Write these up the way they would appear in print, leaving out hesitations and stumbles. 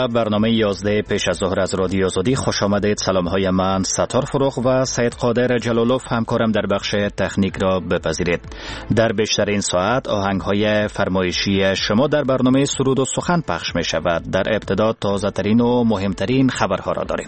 به برنامه 11 پیش از ظهر از رادیو آزادی خوش آمدید. سلام های من ستار فروغ و سید قادر جلالوف همکارم در بخش تکنیک را بپذیرید. در بیشتر این ساعت آهنگ های فرمایشی شما در برنامه سرود و سخن پخش می شود. در ابتدا تازه ترین و مهمترین خبرها را داریم.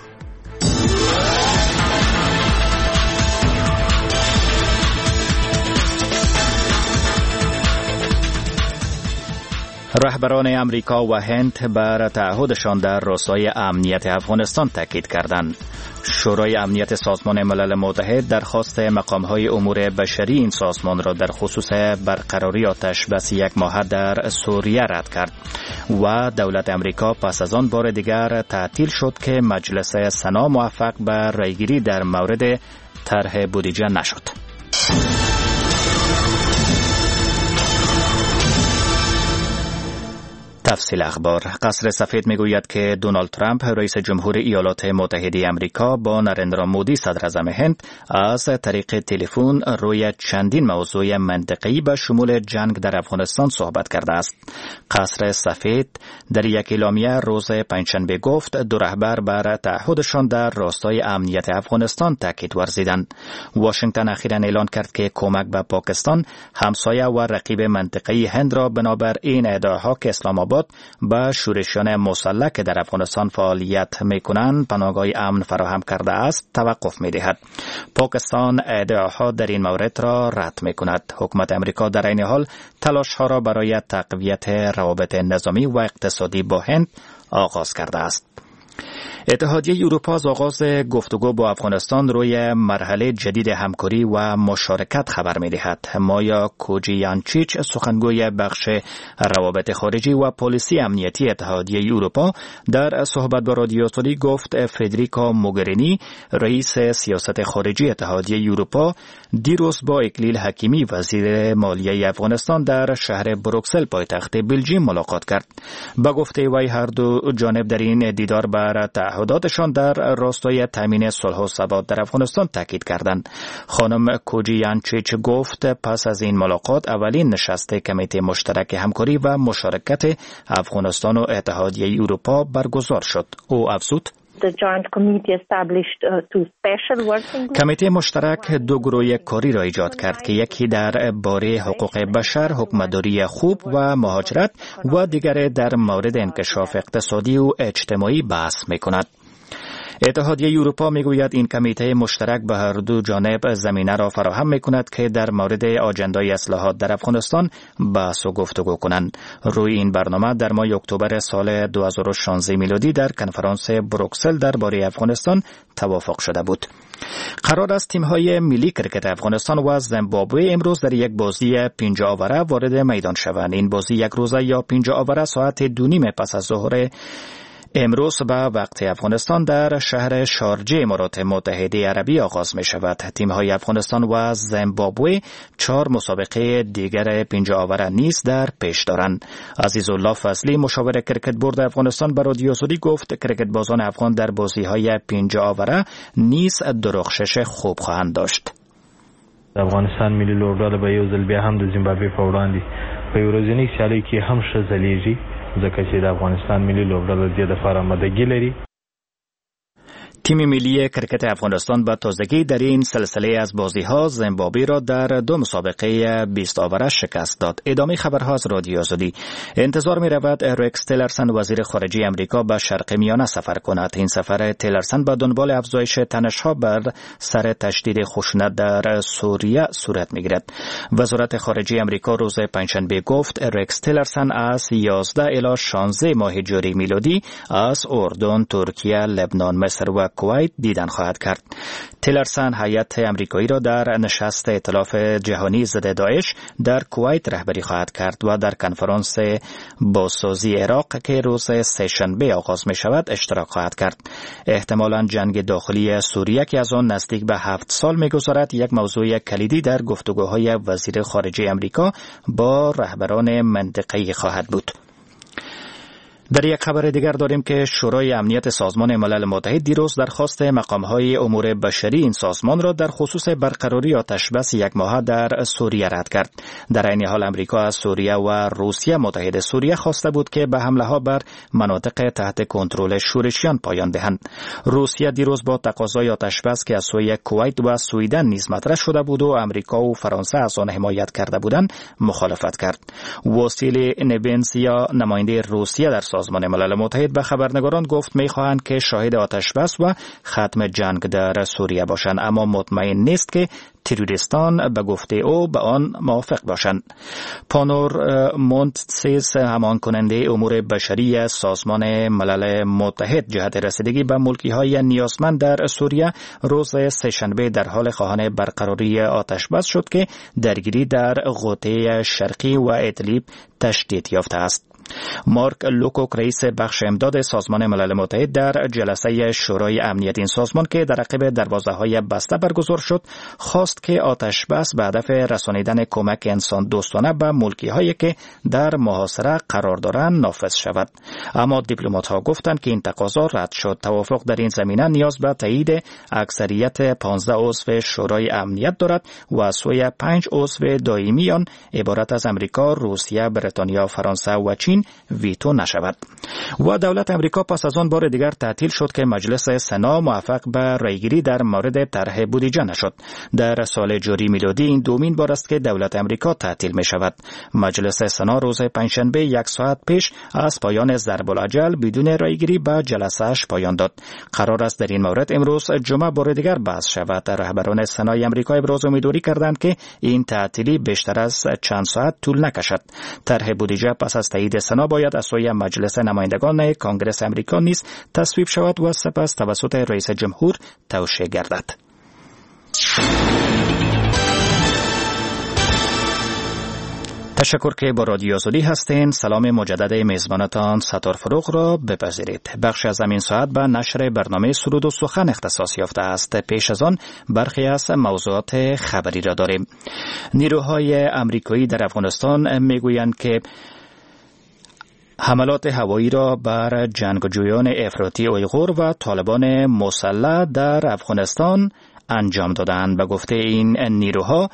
رهبران امریکا و هند بر تعهدشان در راستای امنیت افغانستان تاکید کردند. شورای امنیت سازمان ملل متحد درخواست مقام‌های امور بشری این سازمان را در خصوص برقراری آتش بس یک ماهه در سوریه رد کرد و دولت امریکا پس از آن بار دیگر تعطیل شد که مجلس سنا موفق به رأیگیری در مورد طرح بودجه نشد. تفصیل اخبار. قصر سفید میگوید که دونالد ترامپ رئیس جمهور ایالات متحده آمریکا با نریندرا مودی صدر اعظم هند از طریق تلفن روی چندین موضوع منطقی به شمول جنگ در افغانستان صحبت کرده است. قصر سفید در یک اعلامیه روز پنجشنبه گفت دو رهبر بر تعهدشان در راستای امنیت افغانستان تاکید ورزیدند. واشنگتن اخیراً اعلان کرد که کمک به پاکستان همسایه و رقیب منطقه‌ای هند را بنابر این ادعاها که اسلام آباد با شورشیان مسلح که در افغانستان فعالیت میکنند پناهگاه امن فراهم کرده است توقف میدهد. پاکستان ادعاها در این مورد را رد میکند. حکومت امریکا در این حال تلاشها را برای تقویت روابط نظامی و اقتصادی با هند آغاز کرده است. اتحادیه اروپا از آغاز گفتگو با افغانستان روی مرحله جدید همکاری و مشارکت خبر می‌دهد. مایا کوجیانچیچ سخنگوی بخش روابط خارجی و پلیسی امنیتی اتحادیه اروپا در صحبت با رادیو آزادی گفت فدریکا موگرینی رئیس سیاست خارجی اتحادیه اروپا دیروز با اکلیل حکیمی وزیر مالیه افغانستان در شهر بروکسل پایتخت بلژیم ملاقات کرد. با گفته وی هر دو جانب در این دیدار بر تعهداتشان در راستای تامین صلح و ثبات در افغانستان تاکید کردند. خانم کوجیانچیچ گفت پس از این ملاقات اولین نشست کمیته مشترک همکاری و مشارکت افغانستان و اتحادیه اروپا برگزار شد. او افزود کمیته مشترک دو گروه کاری را ایجاد کرد که یکی در باره حقوق بشر، حکمداری خوب و مهاجرت و دیگر در مورد انکشاف اقتصادی و اجتماعی بحث می‌کند. اتحادیه اروپا میگوید این کمیته مشترک به هر دو جانب زمینه را فراهم میکند که در مورد آجندای اصلاحات در افغانستان بحث و گفتگو کنند. روی این برنامه در ماه اکتبر سال 2016 میلادی در کنفرانس بروکسل درباره افغانستان توافق شده بود. قرار است تیم‌های ملی کرکت افغانستان و زیمبابوه امروز در یک بازی 5 آوره وارد میدان شوند. این بازی یک روزه یا 5 آوره ساعت 2:30 پس از ظهر امروز به وقت افغانستان در شهر شارجه امارات متحده عربی آغاز می شود. تیم‌های افغانستان و زیمبابوه 4 مسابقه دیگر 5 آوره نیز در پیش دارند. عزیزالله فضلی مشاور کرکت بورد افغانستان به رادیو آزادی گفت کرکت بازان افغان در بازی‌های 5 آوره نیز درخشش خوب خواهند داشت. افغانستان ملي لوبډله به یو ځل بیا هم د زیمبابوې په وړاندې په یورزینیک سیالۍ کې هم ښه ځلیږي ځکه چې د افغانستان ملي لوبډله د دې لپاره آمادګي لري. تیم ملی کرکت افغانستان به تازگی در این سلسله از بازی‌ها زیمبابوه را در 2 مسابقه 20 آوره شکست داد. ادامه خبرها از رادیو آزادی. انتظار می‌رود رکس تیلرسن وزیر خارجه آمریکا به شرق میانه سفر کند. این سفر تیلرسن به دنبال افزایش تنش‌ها بر سر تشدید خشونت در سوریه صورت می‌گیرد. وزارت خارجه آمریکا روز پنجشنبه گفت رکس تیلرسن از 11 الی 16 ماه جاری میلادی از اردن، ترکیه، لبنان، مصر و کویت دیدن خواهد کرد. تیلرسن هیئت آمریکایی را در نشست ائتلاف جهانی ضد داعش در کویت رهبری خواهد کرد و در کنفرانس بازسازی عراق که روز سه‌شنبه آغاز می شود اشتراک خواهد کرد. احتمالاً جنگ داخلی سوریه که از آن نزدیک به 7 سال می گذرد یک موضوع کلیدی در گفتگوهای وزیر خارجه آمریکا با رهبران منطقه‌ای خواهد بود. در یک خبر دیگر داریم که شورای امنیت سازمان ملل متحد دیروز درخواست مقام‌های امور بشری این سازمان را در خصوص برقراری آتشبس یک ماهه در سوریه رد کرد. در این حال امریکا از سوریه و روسیه متحد سوریه خواسته بود که به حمله‌ها بر مناطق تحت کنترل شورشیان پایان دهند. روسیه دیروز با تقاضای آتشبس که از سوی کویت و سوئدن نیز مطرح شده بود و امریکا و فرانسه از آن حمایت کرده بودند مخالفت کرد. واسیلی نبنسیا نماینده روسیه در سازمان ملل متحد به خبرنگاران گفت می‌خواهند که شاهد آتشبس و ختم جنگ در سوریه باشند، اما مطمئن نیست که تروریستان به گفته او به آن موافق باشند. پانور مونتسیس همان کننده امور بشری سازمان ملل متحد جهت رسیدگی به ملکی‌های نیازمند در سوریه روز سه‌شنبه در حال خواهان برقراری آتشبس شد که درگیری در غوطه شرقی و ادلیب تشدید یافته است. مارک لوکوک رئیس بخش امداد سازمان ملل متحد در جلسه شورای امنیت این سازمان که در عقب دروازه‌های بسته برگزار شد خواست که آتشبس به هدف رسانیدن کمک انسان دوستانه به ملکی‌هایی که در محاصره قرار دارند نافذ شود. اما دیپلمات‌ها گفتند که این تقاضا رد شد. توافق در این زمینه نیاز به تایید اکثریت 15 عضو شورای امنیت دارد و از سوی 5 عضو دائمی آن عبارت از امریکا، روسیه، بریتانیا، فرانسه و چین ویتو نشود. و دولت امریکا پس از آن بار دیگر تعطیل شد که مجلس سنا موفق به رایگیری در مورد طرح بودجه نشد. در سال جاری میلادی این دومین بار است که دولت امریکا تعطیل می شود. مجلس سنا روز پنجشنبه 1 ساعت پیش از پایان ضرب الاجل بدون رایگیری به جلسه‌اش پایان داد. قرار است در این مورد امروز جمعه بار دیگر بحث شود. رهبران سنای امریکا ابراز امیدواری کردند که این تعطیلی بیشتر از چند ساعت طول نکشد. طرح بودجه پس از تایید سنا باید از سوی مجلس نمایندگان کانگرس امریکا نیز تصویب شود و سپس توسط رئیس جمهور توشیح گردد. تشکر که با رادیو آزادی هستین. سلام مجدد میزبانتان ستار فروغ را بپذیرید. بخش از این ساعت به نشر برنامه سرود و سخن اختصاص یافته است. پیش از آن برخی از موضوعات خبری را داریم. نیروهای آمریکایی در افغانستان میگویند که حملات هوایی را بر جنگجویان افراطی اویغور و طالبان مسلح در افغانستان انجام دادند. به گفته این نیروها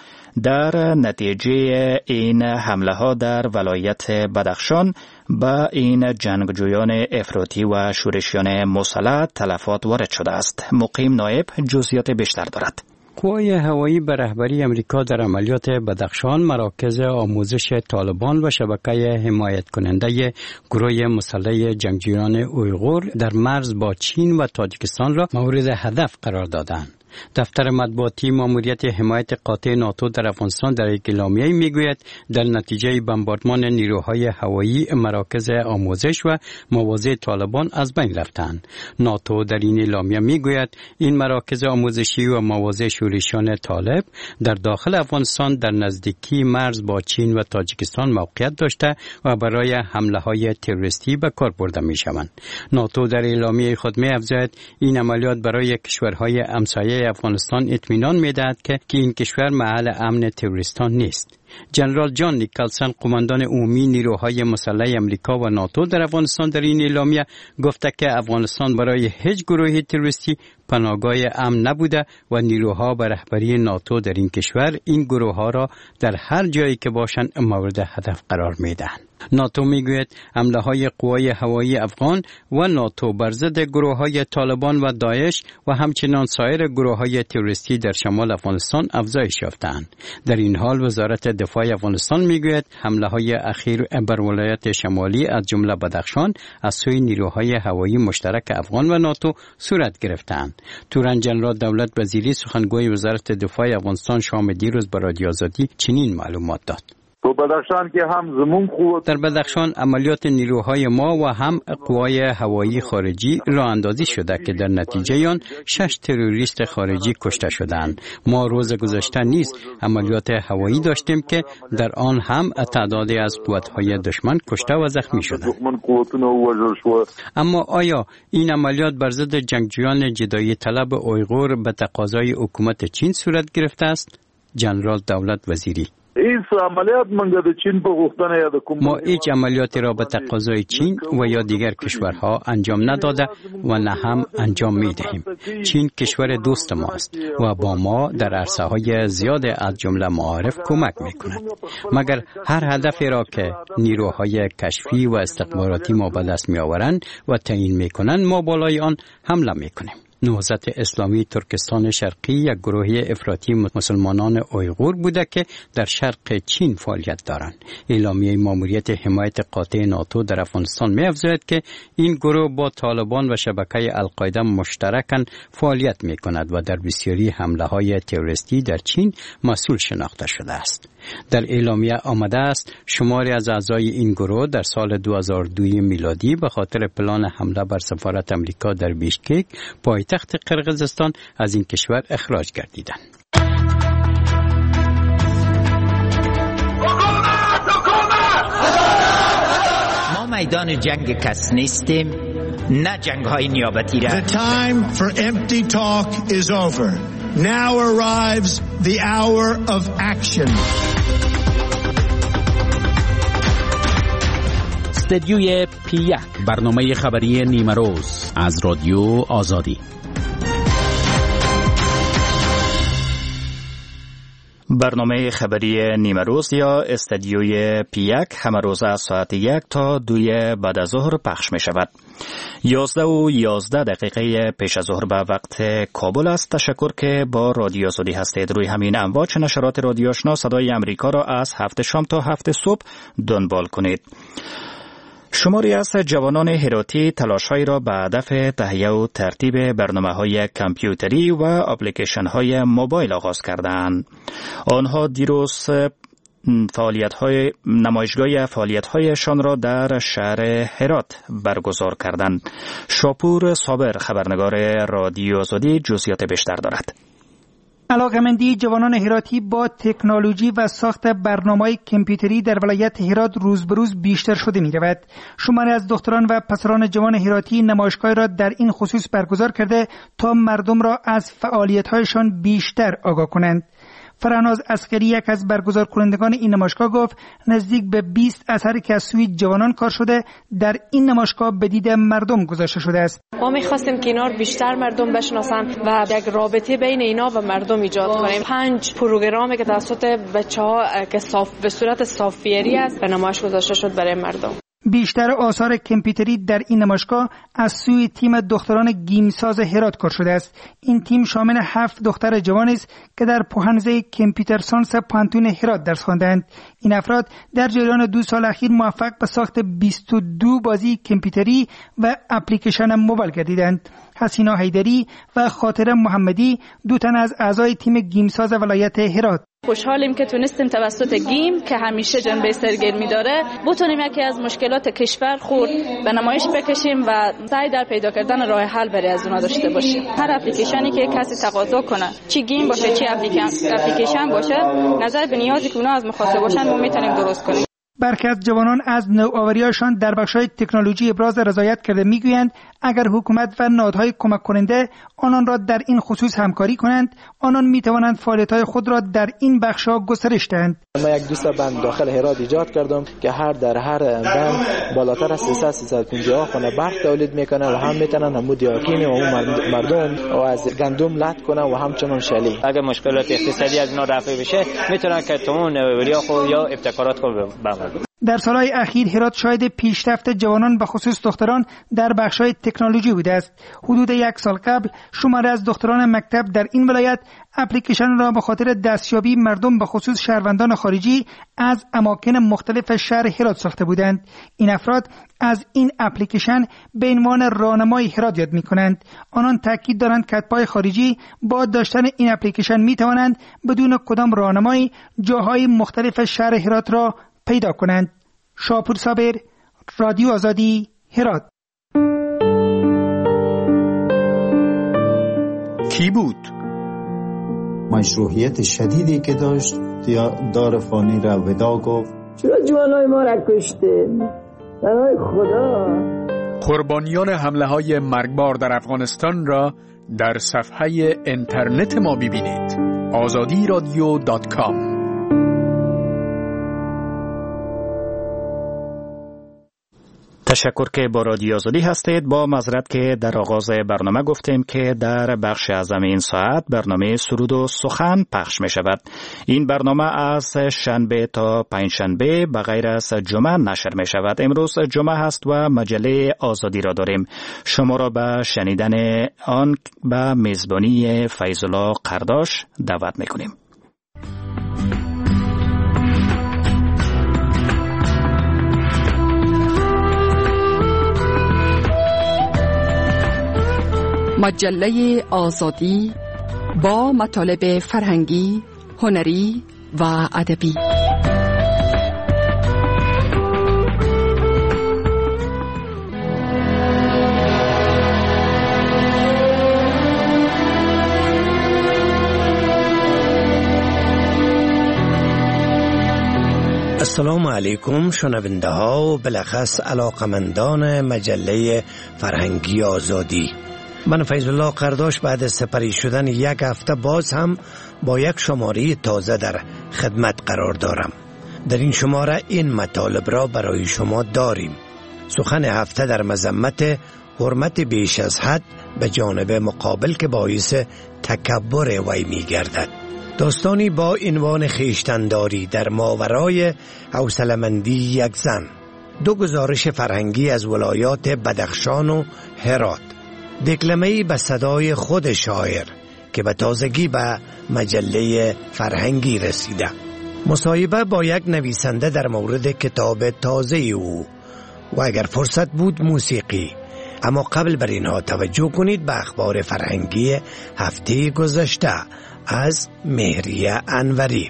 در نتیجه این حمله ها در ولایت بدخشان به این جنگجویان افراطی و شورشیان مسلح تلفات وارد شده است. مقیم نایب جزئیات بیشتر دارد. قوای هوایی به رهبری امریکا در عملیات بدخشان مراکز آموزش طالبان و شبکه حمایت کننده گروه مسلح جنگجویان اویغور در مرز با چین و تاجیکستان را مورد هدف قرار دادند. دفتر مطبوعاتی ماموریت حمایت قاطع ناتو در افغانستان در یک اعلامیه میگوید در نتیجه بمباردمان نیروهای هوایی مراکز آموزش و مواضع طالبان از بین رفتند. ناتو در این اعلامیه میگوید این مراکز آموزشی و مواضع شورشیان طالب در داخل افغانستان در نزدیکی مرز با چین و تاجیکستان موقعیت داشته و برای حمله‌های تروریستی به کار برده میشوند. ناتو در اعلامیه خود می‌افزاید این عملیات برای کشورهای همسایه افغانستان اطمینان می‌دهد که این کشور محل امن تروریستان نیست. جنرال جان نیکلسن قماندان عمومی نیروهای مسلح امریکا و ناتو در افغانستان در این اعلامیه گفته که افغانستان برای هیچ گروه تروریستی پناهگاه امن نبوده و نیروها به رهبری ناتو در این کشور این گروه‌ها را در هر جایی که باشند مورد هدف قرار می‌دهند. ناتو میگوید حمله‌های قوای هوایی افغان و ناتو بر ضد گروه‌های طالبان و داعش و همچنین سایر گروه‌های تروریستی در شمال افغانستان افزایش یافته‌اند. در این حال وزارت دفاع افغانستان میگوید حمله‌های اخیر بر ولایت شمالی از جمله بدخشان از سوی نیروهای هوایی مشترک افغان و ناتو صورت گرفته‌اند. تورن جنرال دولت وزیری سخنگوی وزارت دفاع افغانستان شام دیروز به رادیو آزادی چنین معلومات داد. تو بدخشان که هم زمون قوت در بدخشان عملیات نیروهای ما و هم قوای هوایی خارجی راه اندازی شده که در نتیجه آن 6 تروریست خارجی کشته شدند. ما روز گذشته نیز عملیات هوایی داشتیم که در آن هم تعدادی از قوت‌های دشمن کشته و زخمی شدند. اما آیا این عملیات بر ضد جنگجویان جدایی طلب اویغور به تقاضای حکومت چین صورت گرفته است؟ جنرال دولت وزیری این عملیات منگه د چین په غوښتنه یا د کوم ما هیچ عملیاتی را به تقاضای چین و یا دیگر کشورها انجام نداده و نه هم انجام می دهیم. چین کشور دوست ماست و با ما در عرصه‌های زیاد از جمله معارف کمک می کند. مگر هر هدفی را که نیروهای کشفی و استخباراتی ما به دست می آورند و تعیین می کنند ما بالای آن حمله می کنیم. نهضت اسلامی ترکستان شرقی یک گروه افراطی مسلمانان اویغور بوده که در شرق چین فعالیت دارند. اعلامیه ماموریت حمایت قاطع ناتو در افغانستان می‌افزاید که این گروه با طالبان و شبکه القاعده مشترکاً فعالیت می‌کند و در بسیاری حمله‌های تروریستی در چین مسئول شناخته شده است. در اعلامیه آمده است شماری از اعضای این گروه در سال 2002 میلادی به خاطر پلان حمله بر سفارت امریکا در بیشکک پایتخت قرقیزستان از این کشور اخراج گردیدند. ما میدان جنگ کس نیستیم، نه جنگ های نیابتی را. The time for empty talk is over. Now arrives the hour of action. استدیوی پی1 برنامه خبری نیمه روز از رادیو آزادی. برنامه خبری نیمه روز یا استدیوی پی1 همه روز از ساعت 1 تا 2 بعد از ظهر پخش می شود. 11:11 پیش از ظهر به وقت کابل است. تشکر که با رادیو آزادی هستید. روی همین امواج نشرات رادیو آشنا صدای امریکا را از 7 شام تا 7 صبح دنبال کنید. شماری از جوانان هراتی تلاش‌هایی را به هدف تهیه و ترتیب برنامه‌های کامپیوتری و اپلیکیشن‌های موبایل آغاز کردند. آنها دیروز نمایشگاه فعالیت‌هایشان را در شهر هرات برگزار کردند. شاپور صابر خبرنگار رادیو آزادی جزئیات بیشتر دارد. علاقه‌مندی جوانان هراتی با تکنولوژی و ساخت برنامه‌های کامپیوتری در ولایت هرات روز به روز بیشتر شده می‌رود. شماری از دختران و پسران جوان هراتی نمایشگاه را در این خصوص برگزار کرده تا مردم را از فعالیت‌هایشان بیشتر آگاه کنند. فراناز اسکری یک از برگزار کنندگان این نمایشگاه گفت نزدیک به 20 اثر که از سوی جوانان کار شده در این نمایشگاه به دید مردم گذاشته شده است. ما می‌خواستیم که اینا بیشتر مردم بشناسن و یک رابطه بین اینا و مردم ایجاد کنیم. 5 پروگرامی که توسط بچه‌ها که به صورت سافت‌ویری است به نمایش گذاشته شد برای مردم. بیشتر آثار کامپیوتری در این نمایشگاه از سوی تیم دختران گیمساز هرات کار شده است. این تیم شامل 7 دختر جوان است که در پوهنحوزه کامپیوتر ساینس پانتون هرات درس خواندند. این افراد در جریان 2 سال اخیر موفق به ساخت 22 بازی کامپیوتری و اپلیکیشن موبایل گردیدند. حسینا حیدری و خاطره محمدی 2 تن از اعضای تیم گیمساز ولایت هرات. خوشحالیم که تونستیم توسط گیم که همیشه جنبه سرگرمی داره بتونیم یکی از مشکلات کشور خود به نمایش بکشیم و سعی در پیدا کردن راه حل برای از اونها داشته باشیم. هر اپلیکیشنی که کسی تقاضا کنه، چی گیم باشه چی اپلیکیشن باشه، نظر به نیازی که اونها از مخاطب باشن ما میتونیم درست کنیم. برخی از جوانان از نوآوری‌هاشان در بخش‌های تکنولوژی ابراز رضایت کرده می‌گویند اگر حکومت و نهادهای کمک کننده آنان را در این خصوص همکاری کنند آنان می‌توانند فعالیت‌های خود را در این بخش‌ها گسترش دهند. ما یک 200 بند داخل هرات ایجاد کردم که در هر بند بالاتر از 350 خانه برق تولید میکنه و هم میتونن همون دیاکین و مردم و از گندم لط کنه و همچنان شلی. اگر مشکلات اقتصادی از اینا رفع بشه میتونن که تمام نوآوری خود یا ابتکارات خود بمردن. در سالهای اخیر هرات شاهد پیشرفت جوانان به خصوص دختران در بخش‌های تکنولوژی بوده است. حدود 1 سال قبل شماری از دختران مکتب در این ولایت اپلیکیشن را به خاطر دستیابی مردم به خصوص شهروندان خارجی از اماکن مختلف شهر هرات ساخته بودند. این افراد از این اپلیکیشن به عنوان راهنمای هرات یاد می‌کنند. آنان تاکید دارند که کتبای خارجی با داشتن این اپلیکیشن می‌توانند بدون کدام راهنمایی جاهای مختلف شهر هرات را پیدا کنند. شاپور صابر، رادیو آزادی، هرات. کی بود؟ مشروعیت شدیدی که داشت دار فانی را ودا گفت. چرا جوانای ما را کشته؟ برای خدا. قربانیان حمله های مرگبار در افغانستان را در صفحه اینترنت ما ببینید. azadi radio.com تشکر که با رادیو آزادی هستید. با معذرت که در آغاز برنامه گفتیم که در بخش اعظم این ساعت برنامه سرود و سخن پخش می شود. این برنامه از شنبه تا پنجشنبه به غیر از جمعه نشر می شود. امروز جمعه هست و مجله آزادی را داریم. شما را به شنیدن آن به میزبانی فیض الله قرداش دعوت می کنیم. مجله آزادی با مطالب فرهنگی، هنری و ادبی. السلام علیکم شنونده ها و بالاخص علاقمندان مجله فرهنگی آزادی. من فیض الله قرداش بعد از سپری شدن یک هفته باز هم با یک شماره تازه در خدمت قرار دارم. در این شماره این مطالب را برای شما داریم. سخن هفته در مذمت حرمت بیش از حد به جانب مقابل که باعث تکبر وی می گردد. داستانی با عنوان خویشتن‌داری در ماورای حوصله‌مندی یک زن. دو گزارش فرهنگی از ولایات بدخشان و هرات. دکلمه‌ای به صدای خود شاعر که به تازگی به مجله فرهنگی رسیده. مصاحبه با یک نویسنده در مورد کتاب تازه او و اگر فرصت بود موسیقی. اما قبل بر اینها توجه کنید به اخبار فرهنگی هفته گذشته از مهریه انوری.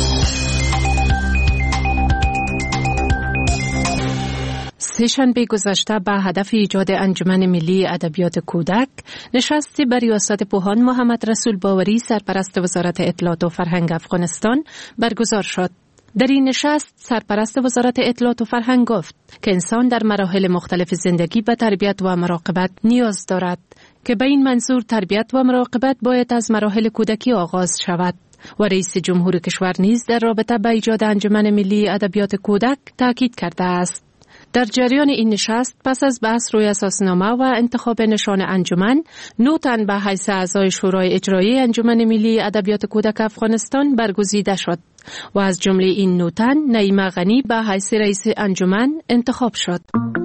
سه‌شنبه گذشته به هدف ایجاد انجمن ملی ادبیات کودک نشستی بر ریاست پوهان محمد رسول باوری سرپرست وزارت اطلاعات و فرهنگ افغانستان برگزار شد. در این نشست سرپرست وزارت اطلاعات و فرهنگ گفت که انسان در مراحل مختلف زندگی به تربیت و مراقبت نیاز دارد که به این منظور تربیت و مراقبت باید از مراحل کودکی آغاز شود. و رئیس جمهور کشور نیز در رابطه با ایجاد انجمن ملی ادبیات کودک تاکید کرده است. در جریان این نشست پس از بحث روی اساسنامه و انتخاب نشان انجمن، 9 تن به حیث اعضای شورای اجرایی انجمن ملی ادبیات کودک افغانستان برگزیده شد و از جمله این 9 تن نعیمه غنی به حیث رئیس انجمن انتخاب شد.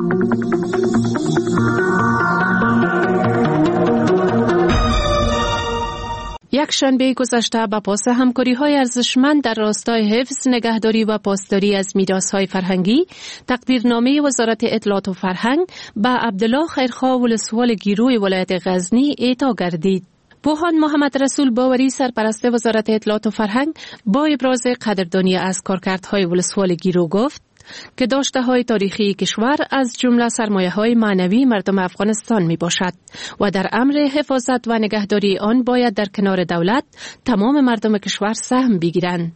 یک شنبه گذشته با پاس همکاری‌های ارزشمند در راستای حفظ، نگهداری و پاسداری از میراث‌های فرهنگی، تقدیرنامه وزارت اطلاعات و فرهنگ به عبدالله خیرخواه ولسوال گیروی ولایت غزنی اعطا گردید. پوهان محمد رسول باوری سرپرست وزارت اطلاعات و فرهنگ با ابراز قدردانی از کارکردهای ولسوال گیرو گفت که داشته‌های تاریخی کشور از جمله سرمایه‌های معنوی مردم افغانستان میباشد و در امر حفاظت و نگهداری آن باید در کنار دولت تمام مردم کشور سهم بگیرند.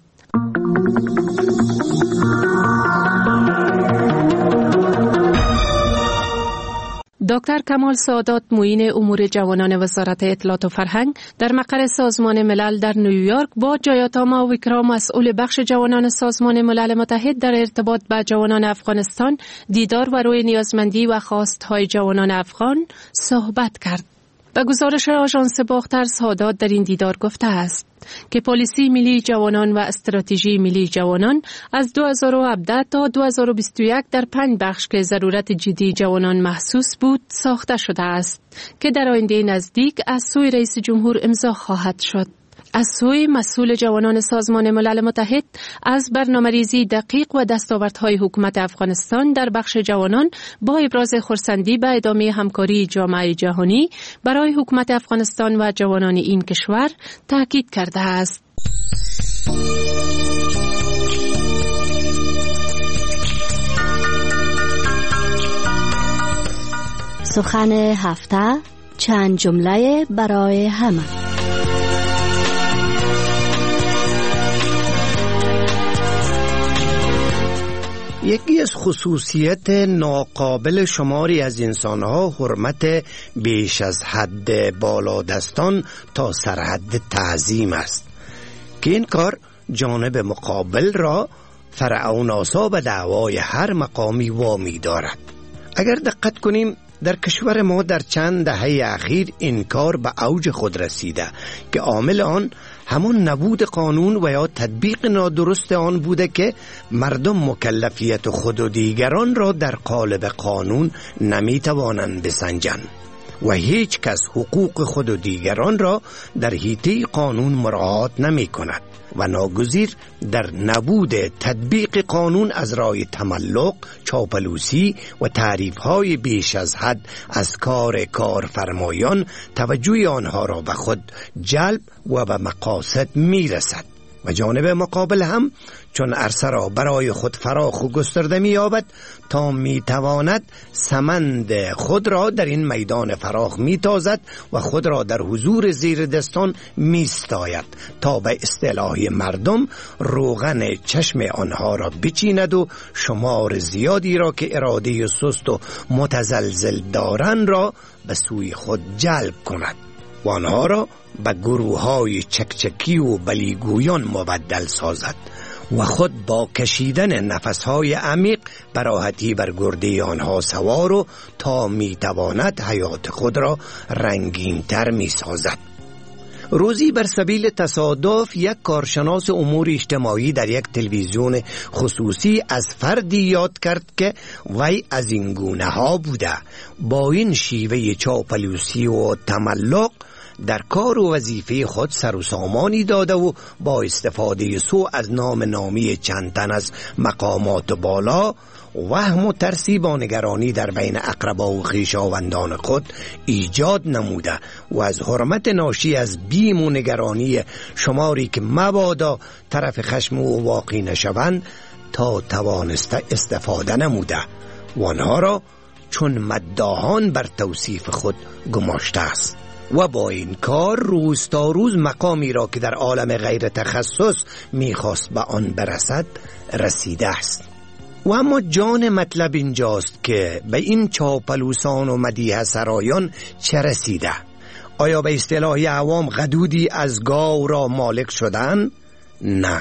دکتر کمال سعادت معین امور جوانان وزارت اطلاعات و فرهنگ در مقر سازمان ملل در نیویورک با جایاتاما ویکرا مسئول بخش جوانان سازمان ملل متحد در ارتباط با جوانان افغانستان دیدار و روی نیازمندی و خواستهای جوانان افغان صحبت کرد. به گزارش آژانس باختر سعادت در این دیدار گفته است که پالیسی ملی جوانان و استراتژی ملی جوانان از 2017 تا 2021 در 5 بخش که ضرورت جدی جوانان محسوس بود ساخته شده است که در آینده نزدیک از سوی رئیس جمهور امضا خواهد شد. از سوی مسئول جوانان سازمان ملل متحد از برنامه‌ریزی دقیق و دستاوردهای حکومت افغانستان در بخش جوانان با ابراز خرسندی به ادامه همکاری جامعه جهانی برای حکومت افغانستان و جوانان این کشور تاکید کرده است. سخن هفته، چند جمله برای همه. یکی از خصوصیت ناقابل شماری از انسانها حرمت بیش از حد بالادستان تا سرحد تعظیم است که این کار جانب مقابل را فرعوناسا به دعوای هر مقامی وامی دارد. اگر دقت کنیم در کشور ما در چند دهه اخیر این کار به اوج خود رسیده که عامل آن همون نبود قانون و یا تطبیق نادرست آن بوده که مردم مکلفیت خود و دیگران را در قالب قانون نمیتوانند بسنجند و هیچ کس حقوق خود و دیگران را در حیطه قانون مراعات نمی کند و ناگزیر در نبود تطبیق قانون از رای تملق، چاپلوسی و تعریف‌های بیش از حد از کارفرمایان توجه آنها را به خود جلب و به مقاصد می‌رسد و جانب مقابل هم چون عرصه را برای خود فراخ و گسترده می‌یابد تا می‌تواند سمند خود را در این میدان فراخ می‌تازد و خود را در حضور زیر دستان می‌ستاید تا به اصطلاح مردم روغن چشم آنها را بچیند و شمار زیادی را که اراده سست و متزلزل دارند را به سوی خود جلب کند و آنها را به گروه‌های چکچکی و بلیگویان مبدل سازد و خود با کشیدن نفسهای عمیق براحتی بر گرده آنها سوار و تا میتواند حیات خود را رنگین تر می سازد. روزی بر سبیل تصادف یک کارشناس امور اجتماعی در یک تلویزیون خصوصی از فردی یاد کرد که وی از این گونه ها بوده، با این شیوه چاپلوسی و تملق در کار و وظیفه خود سر و سامانی داده و با استفاده سوء از نامی چند تن از مقامات بالا وهم و ترسی با نگرانی در بین اقربا و خویشاوندان خود ایجاد نموده و از حرمت ناشی از بیم و نگرانی شماری که مبادا طرف خشم و واقعی نشوند تا توانسته استفاده نموده و آنها را چون مداحان بر توصیف خود گماشته است و با این کار روز تا روز مقامی را که در عالم غیر تخصص میخواست به آن برسد رسیده است. و اما جان مطلب اینجاست که به این چاپلوسان و مدیح سرایان چه رسیده؟ آیا به اصطلاح عوام غدودی از گاو را مالک شدن؟ نه،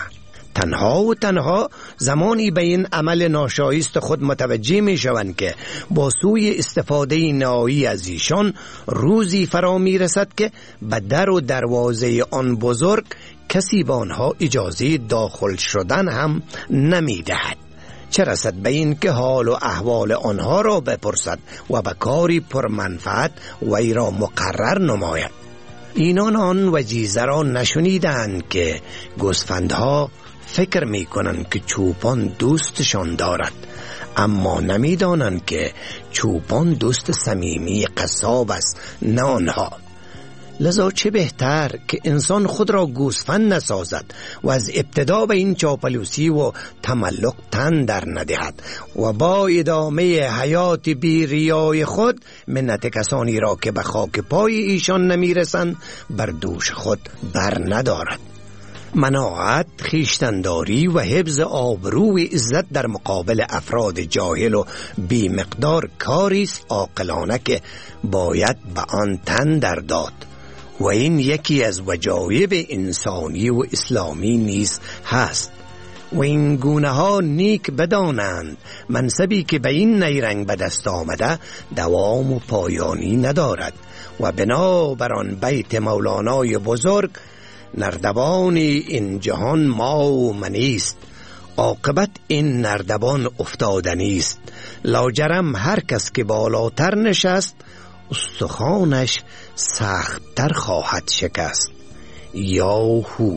تنها زمانی به این عمل ناشایست خود متوجه می شوند که با سوی استفاده نهایی از ایشان روزی فرا می رسد که به در و دروازه آن بزرگ کسی به آنها اجازه داخل شدن هم نمی دهد، چه رسد به این که حال و احوال آنها را بپرسد و به کاری پرمنفعت وی را مقرر نماید. اینان آن وجیزه را نشنیدند که گوسفندها فکر می کنند که چوپان دوستشان دارد، اما نمی دانند که چوپان دوست صمیمی قصاب است، نه آنها. لذا چه بهتر که انسان خود را گوسفند نسازد و از ابتدا به این چاپلوسی و تملق تن در ندهد و با ادامه حیات بی ریای خود منت کسانی را که به خاک پای ایشان نمیرسند بر دوش خود بر ندارد. مناعت، خویشتنداری و حفظ آبرو و عزت در مقابل افراد جاهل و بی مقدار کاری است عاقلانه که باید به آن تن در داد و این یکی از وجایب انسانی و اسلامی نیز هست و این گونه ها نیک بدانند منصبی که به این نیرنگ به دست آمده دوام و پایانی ندارد و بنابران بیت مولانای بزرگ نردبان این جهان ما و منیست، عاقبت این نردبان افتادنیست، لاجرم هر کس که بالاتر نشست استخوانش سخت‌تر خواهد شکست. یاهو.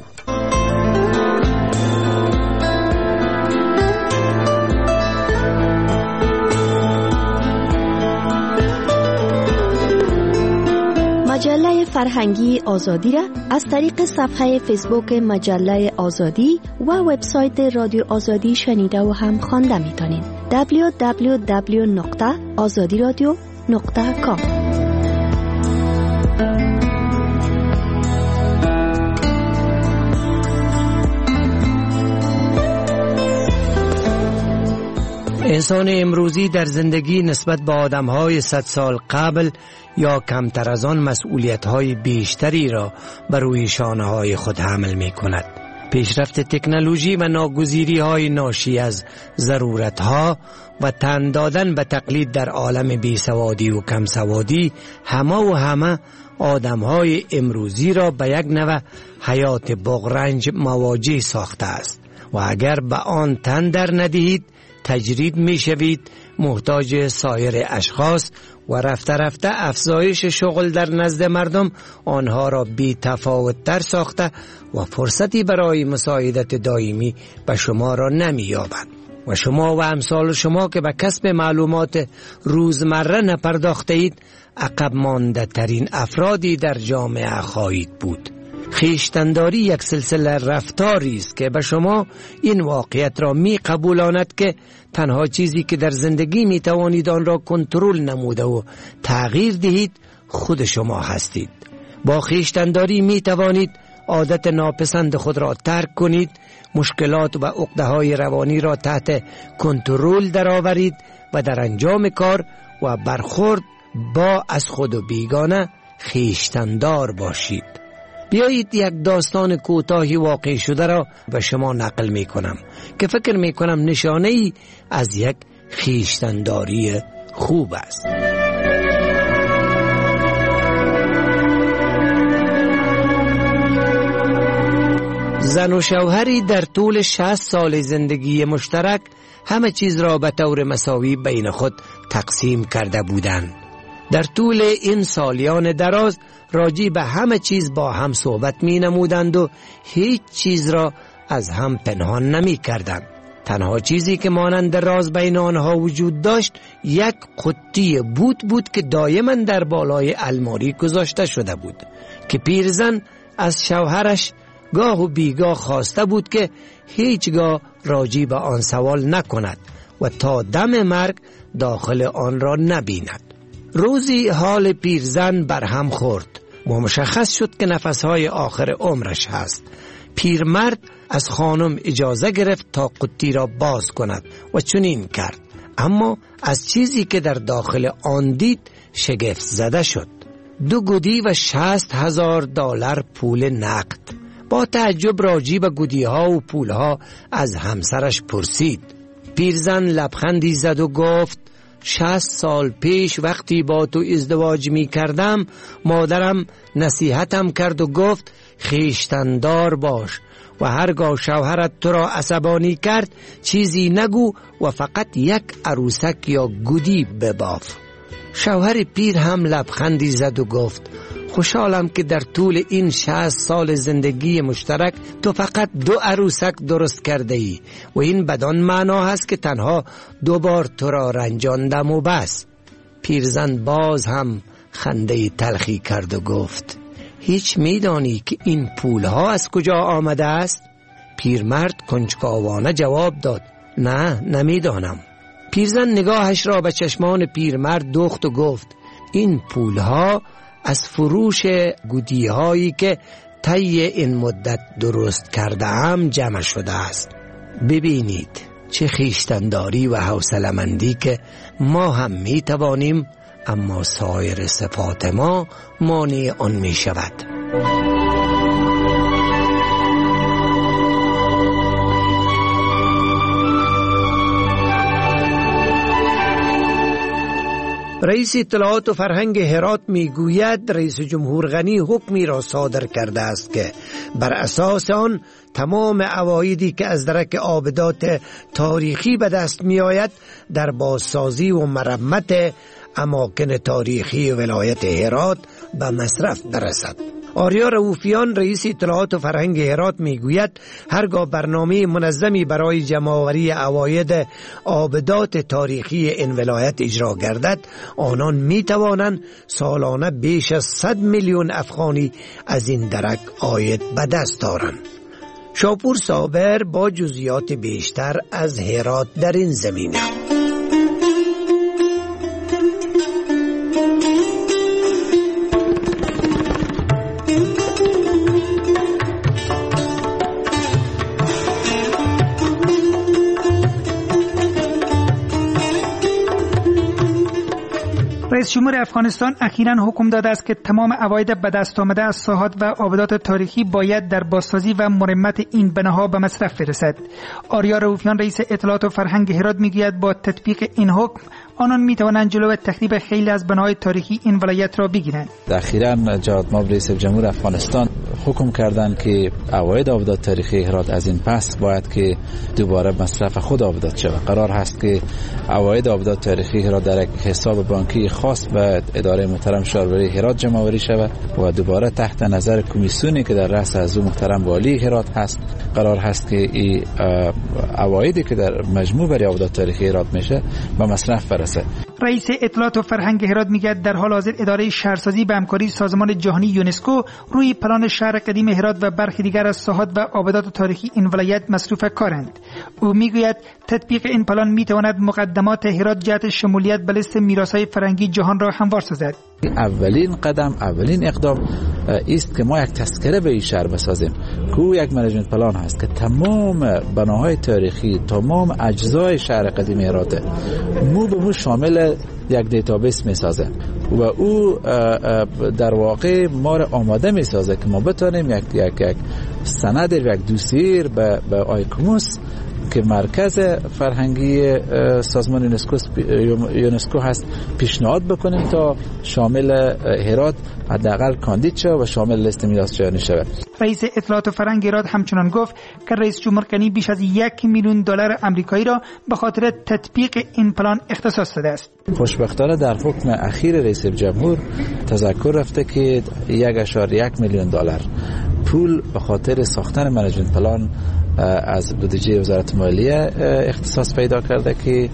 مجله فرهنگی آزادی را از طریق صفحه فیسبوک مجله آزادی و وبسایت رادیو آزادی شنیده و هم خوانده می‌تونید. www.azadiradio.com. انسان امروزی در زندگی نسبت به آدم‌های 100 سال قبل یا کمتر از آن مسئولیت‌های بیشتری را بر روی شانه‌های خود حمل می‌کند. پیشرفت تکنولوژی و ناگزیری های ناشی از ضرورت ها و تن دادن به تقلید در عالم بیسوادی و کم سوادی همه آدم های امروزی را به یک نوع حیات بغرنج مواجه ساخته است و اگر به آن تن در ندهید تجرید می شوید، محتاج سایر اشخاص و رفته رفته افزایش شغل در نزد مردم آنها را بی تفاوت تر ساخته و فرصتی برای مساعدت دائمی به شما را نمی یابند و شما و امثال شما که به کسب معلومات روزمره نپرداخته اید عقب مانده ترین افرادی در جامعه خواهید بود. خویشتن‌داری یک سلسله رفتاری است که به شما این واقعیت را می قبولاند که تنها چیزی که در زندگی می توانید آن را کنترل نموده و تغییر دهید خود شما هستید. با خویشتن‌داری می توانید عادت ناپسند خود را ترک کنید، مشکلات و عقده‌های روانی را تحت کنترل درآورید و در انجام کار و برخورد با از خود و بیگانه خویشتن‌دار باشید. بیایید یک داستان کوتاهی واقع شده را به شما نقل می کنم که فکر می کنم نشانه ای از یک خویشتن‌داری خوب است. زن و شوهری در طول 60 سال زندگی مشترک همه چیز را به طور مساوی بین خود تقسیم کرده بودند. در طول این سالیان دراز راجی به همه چیز با هم صحبت می نمودند و هیچ چیز را از هم پنهان نمی کردند. تنها چیزی که مانند راز بین آنها وجود داشت یک قطی بود که دائما در بالای الماری گذاشته شده بود که پیرزن از شوهرش گاه و بیگاه خواسته بود که هیچگاه راجی به آن سوال نکند و تا دم مرگ داخل آن را نبیند. روزی حال پیرزن برهم خورد و مشخص شد که نفسهای آخر عمرش هست. پیرمرد از خانم اجازه گرفت تا قطی را باز کند و چنین کرد، اما از چیزی که در داخل آن دید شگفت زده شد. 2 گودی و $60,000 پول نقد. با تعجب راجی به گودی‌ها و پولها از همسرش پرسید. پیرزن لبخندی زد و گفت 60 سال پیش وقتی با تو ازدواج می کردم مادرم نصیحتم کرد و گفت خویشتن‌دار باش و هرگاه شوهرت تو را عصبانی کرد چیزی نگو و فقط یک عروسک یا گودی بباف. شوهر پیر هم لبخندی زد و گفت خوشحالم که در طول این 60 سال زندگی مشترک تو فقط 2 عروسک درست کرده ای و این بدان معنا هست که تنها 2 بار تو را رنجاندم و بس. پیرزن باز هم خنده تلخی کرد و گفت هیچ میدانی که این پولها از کجا آمده است؟ پیرمرد کنجکاوانه جواب داد نه نمیدانم. پیرزن نگاهش را به چشمان پیرمرد دوخت و گفت این پولها از فروش گودی هایی که طی این مدت درست کرده هم جمع شده است. ببینید چه خویشتن‌داری و حوصله‌مندی که ما هم می توانیم اما سایر صفات ما مانع آن می شود. رئیس اطلاعات و فرهنگ هرات میگوید رئیس جمهور غنی حکمی را صادر کرده است که بر اساس آن تمام عوایدی که از درک آبدات تاریخی به دست می آید در بازسازی و مرمت اماکن تاریخی ولایت هرات به مصرف برسد. آریا رؤوفیان رئیس اطلاعات و فرهنگ هرات میگوید هرگاه برنامه منظمی برای جمع‌آوری عواید آبدات تاریخی این ولایت اجرا گردد آنان میتوانند سالانه بیش از 100 میلیون افغانی از این درک عاید به دست آورند. شاپور صابر با جزئیات بیشتر از هرات در این زمینه. رئیس رئیس جمهور افغانستان اخیراً حکم داده است که تمام عواید به دست آمده از ساحات و آبادات تاریخی باید در بازسازی و مرمت این بناها به مصرف برسد. آریا رؤوفیان رئیس اطلاعات و فرهنگ هرات میگوید با تطبیق این حکم آنان میتوانند جلو تخریب خیلی از بناهای تاریخی این ولایت را بگیرند. اخیراً جناب رئیس جمهور افغانستان حکم کردند که عواید آبادات تاریخی هرات از این پس باید که دوباره مصرف خود آبادات شود. قرار هست که عواید آبادات تاریخی هرات در یک حساب بانکی خاص به اداره محترم شهرداری هرات جمع آوری شود و دوباره تحت نظر کمیسیونی که در رأس از او محترم والی هرات هست قرار هست که این عوایدی که در مجموع برای آبادات تاریخی هرات میشه به مصرف برسه. رئیس اطلاعات و فرهنگ هرات میگه در حال حاضر اداره شهرسازی به همکاری سازمان جهانی یونسکو روی پلان شهر قدیم هرات و برخی دیگر از ساحات و آبادات تاریخی این ولایت مصروف کارند. او میگوید تطبیق این پلان میتواند مقدمات هرات جهت شمولیت به لیست میراث‌های فرهنگی جهان را هموار سازد. اولین قدم، اولین اقدام است که ما یک تذکره به این شهر بسازیم که یک منیجمنت پلان هست که تمام بناهای تاریخی، تمام اجزای شهر قدیم هرات مو به مو شامل یک دیتابیس میسازه و او در واقع ما را آماده میسازه که ما بتانیم یک سند، یک دوسیه به آیکوموس که مرکز فرهنگی سازمان یونسکو هست پیشنهاد بکنیم تا شامل هرات حداقل کاندید شود و شامل لیست میراث جهانی شود. رئیس اطلاعات و فرهنگ هرات همچنان گفت که رئیس جمهور کنی بیش از $1,000,000 آمریکایی را به خاطر تطبیق این پلان اختصاص داده است. خوشبختانه در حکم اخیر رئیس جمهور تذکر رفته که $1,100,000 پول به خاطر ساختن منیجمنت پلان از بودجه وزارت مالیه اختصاص پیدا کرده که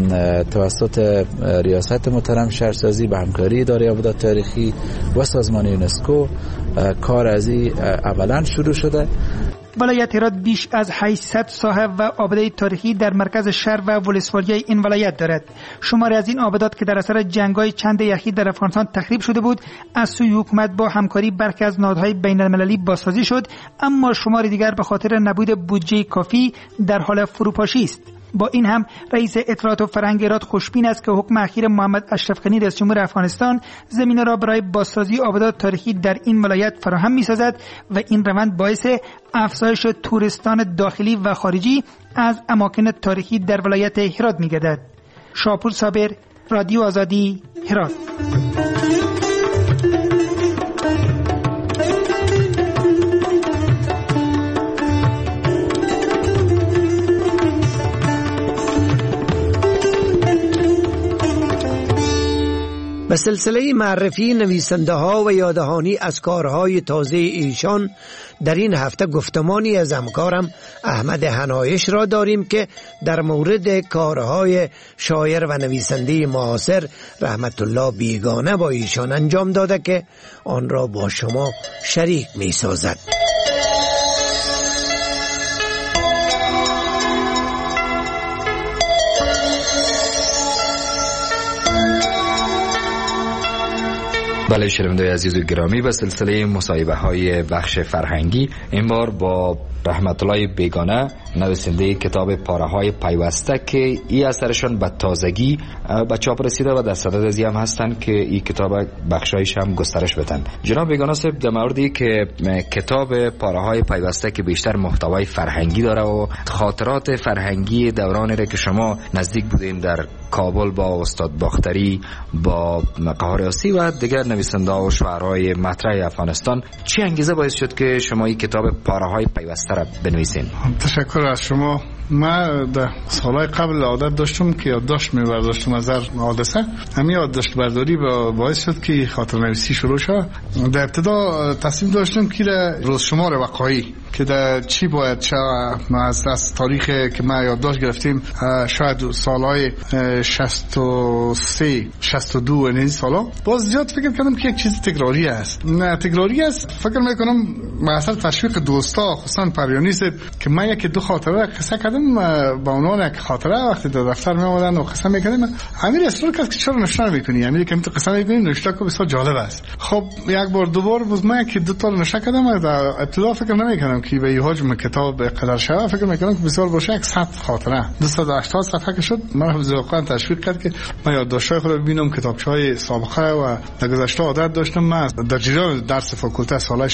توسط ریاست محترم شهرسازی به همکاری اداره آبادات تاریخی و سازمان یونسکو کار از این اولا شروع شده. ولایت هرات بیش از 800 ساحه و آباده تاریخی در مرکز شهر و ولسوالی این ولایت دارد. شماری از این آبادات که در اثر جنگ‌های چند اخیر در افغانستان تخریب شده بود از سوی حکومت با همکاری برخی از نهادهای بین‌المللی بازسازی شد، اما شماری دیگر به خاطر نبود بودجه کافی در حال فروپاشی است. با این هم رئیس اطلاعات و فرهنگ هرات خوشبین است که حکم اخیر محمد اشرف غنی رئیس جمهور افغانستان زمینه را برای بازسازی آبادات تاریخی در این ولایت فراهم می‌سازد و این روند باعث افزایش توریستان داخلی و خارجی از اماکن تاریخی در ولایت هرات می‌گردد. شاپور صابر، رادیو آزادی، هرات. به سلسله معرفی نویسنده ها و یاددهانی از کارهای تازه ایشان در این هفته گفتمانی از همکارم احمد حنایش را داریم که در مورد کارهای شاعر و نویسنده معاصر رحمت الله بیگانه با ایشان انجام داده که آن را با شما شریک می سازد. بله شنوندگان عزیز و گرامی، به سلسله مصاحبه های بخش فرهنگی این بار با رحمت الله بیگانه نویسنده کتاب پاره های پیوسته که این اثرشان به تازگی به چاپ رسیده و در صدد ازی هم هستن که این کتاب بخشایش هم گسترش بدن. جناب بیگانه صاحب در موردی که کتاب پاره های پیوسته که بیشتر محتوای فرهنگی داره و خاطرات فرهنگی دورانی را که شما نزدیک بودین در کابل با استاد باختری، با قهاریاسی و دیگر نویسنده و شاعرای مطرح افغانستان، چه انگیزه باعث شد که شما این کتاب پاره های پیوسته را بنویسین؟ تشکر از شما. من در سالهای قبل عادت داشتم که یادداشت می‌برداشتم از هر حادثه. همین یادداشت برداری باعث شد که خاطر نویسی شروع شد. در ابتدا تصمیم داشتم که روزشمار وقایعی که در چی باید چه از تاریخ که ما یادداشت گرفتیم شاید سالهای 63 62 این سالا باز زیاد فکر کردم که یک چیز تکراری است. نه تکراری است، فکر میکنم مثلا تشویق دوستا خصوصا پریانیست که من یکی دو خاطره قصه کردم با عنوان یک خاطره وقتی در دفتر می اومدن و قصه میکردم امیر اصرار کرد که چرا نشر میکنی امیر که تو قصه میکنی نشر کو بسیار جالب است. خب یک بار دو بار بود من که دو تا نشر کردم در ابتدا فکر نمیکردم که به حجم کتاب قدر شود فکر میکردم که بسیار باشه 100 خاطره 280 صفحه که شد من ذوقاً تشویق کرد که من یادداشت‌های خود رو ببینم کتابچه‌های سابقه و در گذشته عادت داشتم من در جریان درس فاکولته سال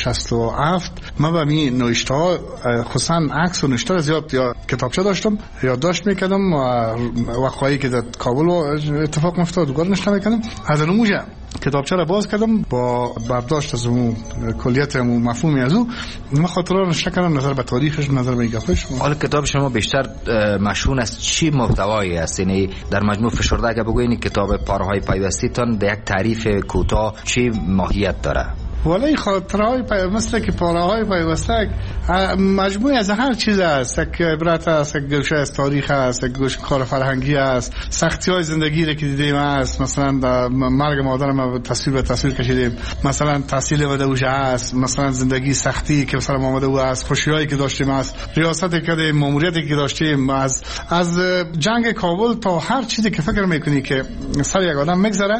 67 من به می نوشته‌ها خصوصا عکس و نوشته زیاد یا کتابچه داشتم یادداشت میکردم و وقایعی که در کابل اتفاق افتاد گذاشته نوشته میکردم از اون موجه کتابچه را باز کردم با برداشت از اون کلیت و مفهومی از او من خاطره نوشته کردم نظر به تاریخش نظر به گپش. حالا کتاب شما بیشتر مشهور است چی محتوایی است یعنی در مجموع فشرده اگه بگوین کتاب پارهای پیوستی تان در یک تعریف کوتاه چی ماهیت داره؟ ولی خاطرهای مثل که پاره‌های پیوسته مجموعی از هر چیز است یک عبرت است یک گوشه از تاریخ است یک گوشه کار فرهنگی است سختی‌های زندگی را که دیدیم است مثلا مرگ مادرم تصویر به تصویر کشیدیم مثلا تحصیل ودوجه است مثلا زندگی سختی که مثلا آمده و است خوشی‌هایی که داشتیم است ریاستی که ماموریتی که داشتیم از جنگ کابل تا هر چیزی که فکر می‌کنی که سر یک آدم می‌گذره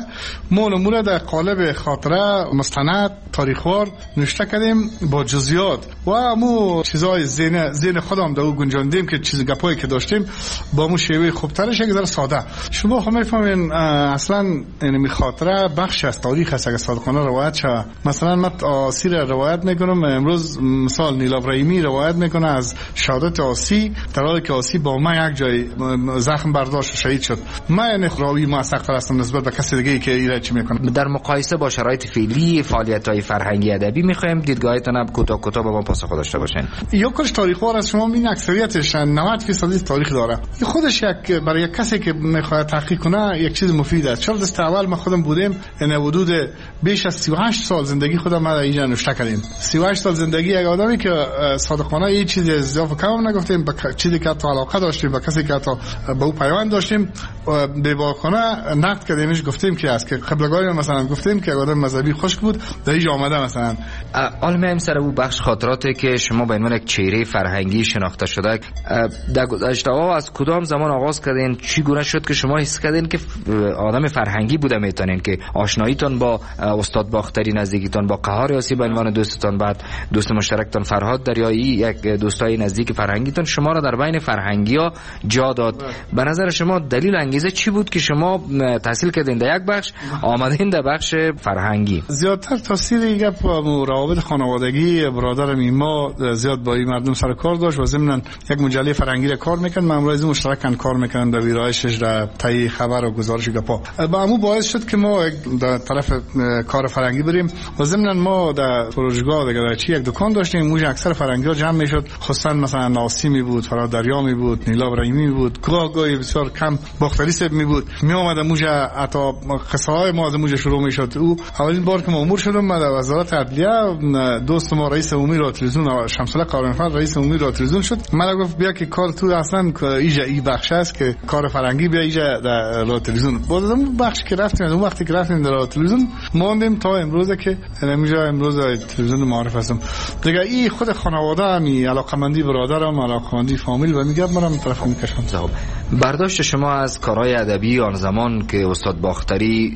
مول در قالب خاطره مستند تاریخوار نوشته کردیم با جزئیات و مو چیزای ذهن خودم دو گنجاندیم که چیز گپایی که داشتیم با مو شیوه خوبترش یک ذره ساده شما هم میفهمین اصلا یعنی خاطره بخش از تاریخ است اگه صادقانه روایت شه مثلا من آسیر روایت میکنم امروز مثال نیل ابراهیمی روایت میکنه از شهادت آسی در حالی که آسی با ما یک جای زخم برداشت و شهید شد من راوی ما سخت‌تر هستم نسبت به کسی دیگه که ایراد چی میکنه. در مقایسه با شرایط فعلی فعالیت‌های فرهنگی ادبی میخوایم دیدگاهتون هم کوتاه با ما پاسخ داشته باشین. یا کارش تاریخوار از شما این اکثریتش 90% تاریخ داره خودش یک برای کسی که میخواد تحقیق کنه یک چیز مفید است. چرا دست اول ما خودم بودیم این حدود بیش از 38 سال زندگی خودم ما اینجا نوشته کردیم 38 سال زندگی یک آدمی که صادقانه هیچ چیزی اضافه کم نگفتیم به چیزی که تو علاقه داشتیم به کسی که تو به او پیوند داشتیم به واقعا نقد کردیمش گفتیم که از که قبلگاهی مثلا گفتیم که آدم مذهبی خشک بود در اینجا آمده مثلا عالم سر او بخش خاطراتی که شما به عنوان یک چهره فرهنگی شناخته شده در گذشته ها از کدام زمان آغاز کردین چی گونه شد که شما حس کردین که آدم فرهنگی بوده میتونین که آشناییتون با استاد باختری نزدیکیتون با قهار یاسی به عنوان دوستتون بعد دوست مشترکتون فرهاد دریایی یک دوستای نزدیک فرهنگیتون شما را در بین فرهنگی‌ها جا داد به نظر شما دلیل انگیزه چی بود که شما تحصیل کردین در یک بخش آمدین در بخش فرهنگی؟ زیادتر تاثیر گپ روابط خانوادگی برادرم ما زیاد با این مردم سر کار داشت و ضمن یک مجله فرهنگی را کار میکرد من امروز مشترکاً کار میکنم در ویرایشش در تای خبر و گزارش گپا با همون باعث شد که ما در طرف کار فرهنگی بریم و ضمن ما در فروشگاه دیگه چی یک دکان داشتیم موج اکثر فرهنگی‌ها جمع میشد خصوصا مثلا ناسیمی بود فراد دریامی بود نیل ابراهیمی بود گاهی بسیار کم باختری صاحب می بود می اومد موج عطا قصه های ما از موج شروع میشد او اولین بار که مأمور شدم من در وزارت عدلیه دوست ما رئیس عمومی رادیو تلویزیون شمس‌الله قارنفر رئیس عمومی رادیو تلویزیون شد من گفت بیا که کار تو اصلا ایجا ای بخش است که کار فرهنگی بیا ایجا در رادیو تلویزیون بعد اون بخش که رفتیم اون وقتی که رفتیم در رادیو تلویزیون ماندیم تا امروز که اینجا امروز تلویزیون معارف هستم دیگه این خود خانواده می علاقمندی برادرم علاقمندی فامیل و میگم منم طرف میکشم. برداشت شما از کارهای ادبی آن زمان که استاد باختری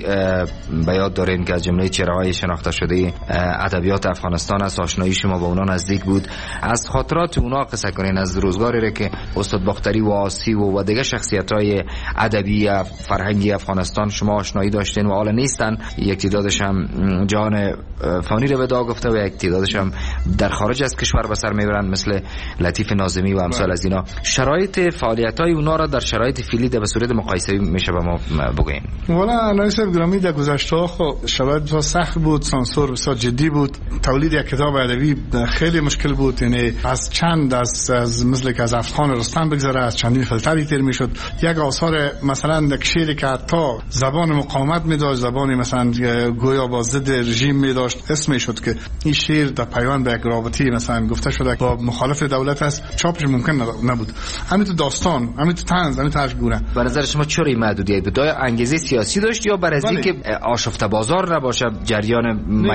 به یاد دارین که از جمله چهره‌های شناخته شده ادبیات افغانستان است آشنایی شما با اونا نزدیک بود از خاطرات اونا قصه کنین از روزگاری که استاد باختری و آسی و دیگه شخصیت‌های ادبی فرهنگی افغانستان شما آشنایی داشتین و حالا نیستن یک تعدادش هم جان فانی رو ودا گفته و یک تعدادش هم در خارج از کشور به سر میبرند مثل لطیف ناظمی و امثال از اینا شرایط فعالیت‌های اونا را در شرایط فعلی به صورت مقایسه میشه به ما بگین؟ والا آنالیز گرامی در گذشته خب شرایط سخت بود سانسور بسیار جدی بود تولید یک کتاب ادبی خیلی مشکل بود یعنی از چند از مثل که از افغان رستم بگذره از چندین فلتری تیر میشد یک آثار مثلا یک شعری که حتی زبان مقاومت می داشت زبانی مثلا گویا با ضد رژیم می داشت اسمش شد که این شعر در پیوند به یک رابطی مثلا گفته شده با مخالف دولت است چاپش ممکن نبود همین تو داستان همین تو طنز همین تو گونه. به نظر شما چرا این محدودیت بود؟ انگیزه سیاسی داشت یا برای اینکه آشفته بازار نباشه جریان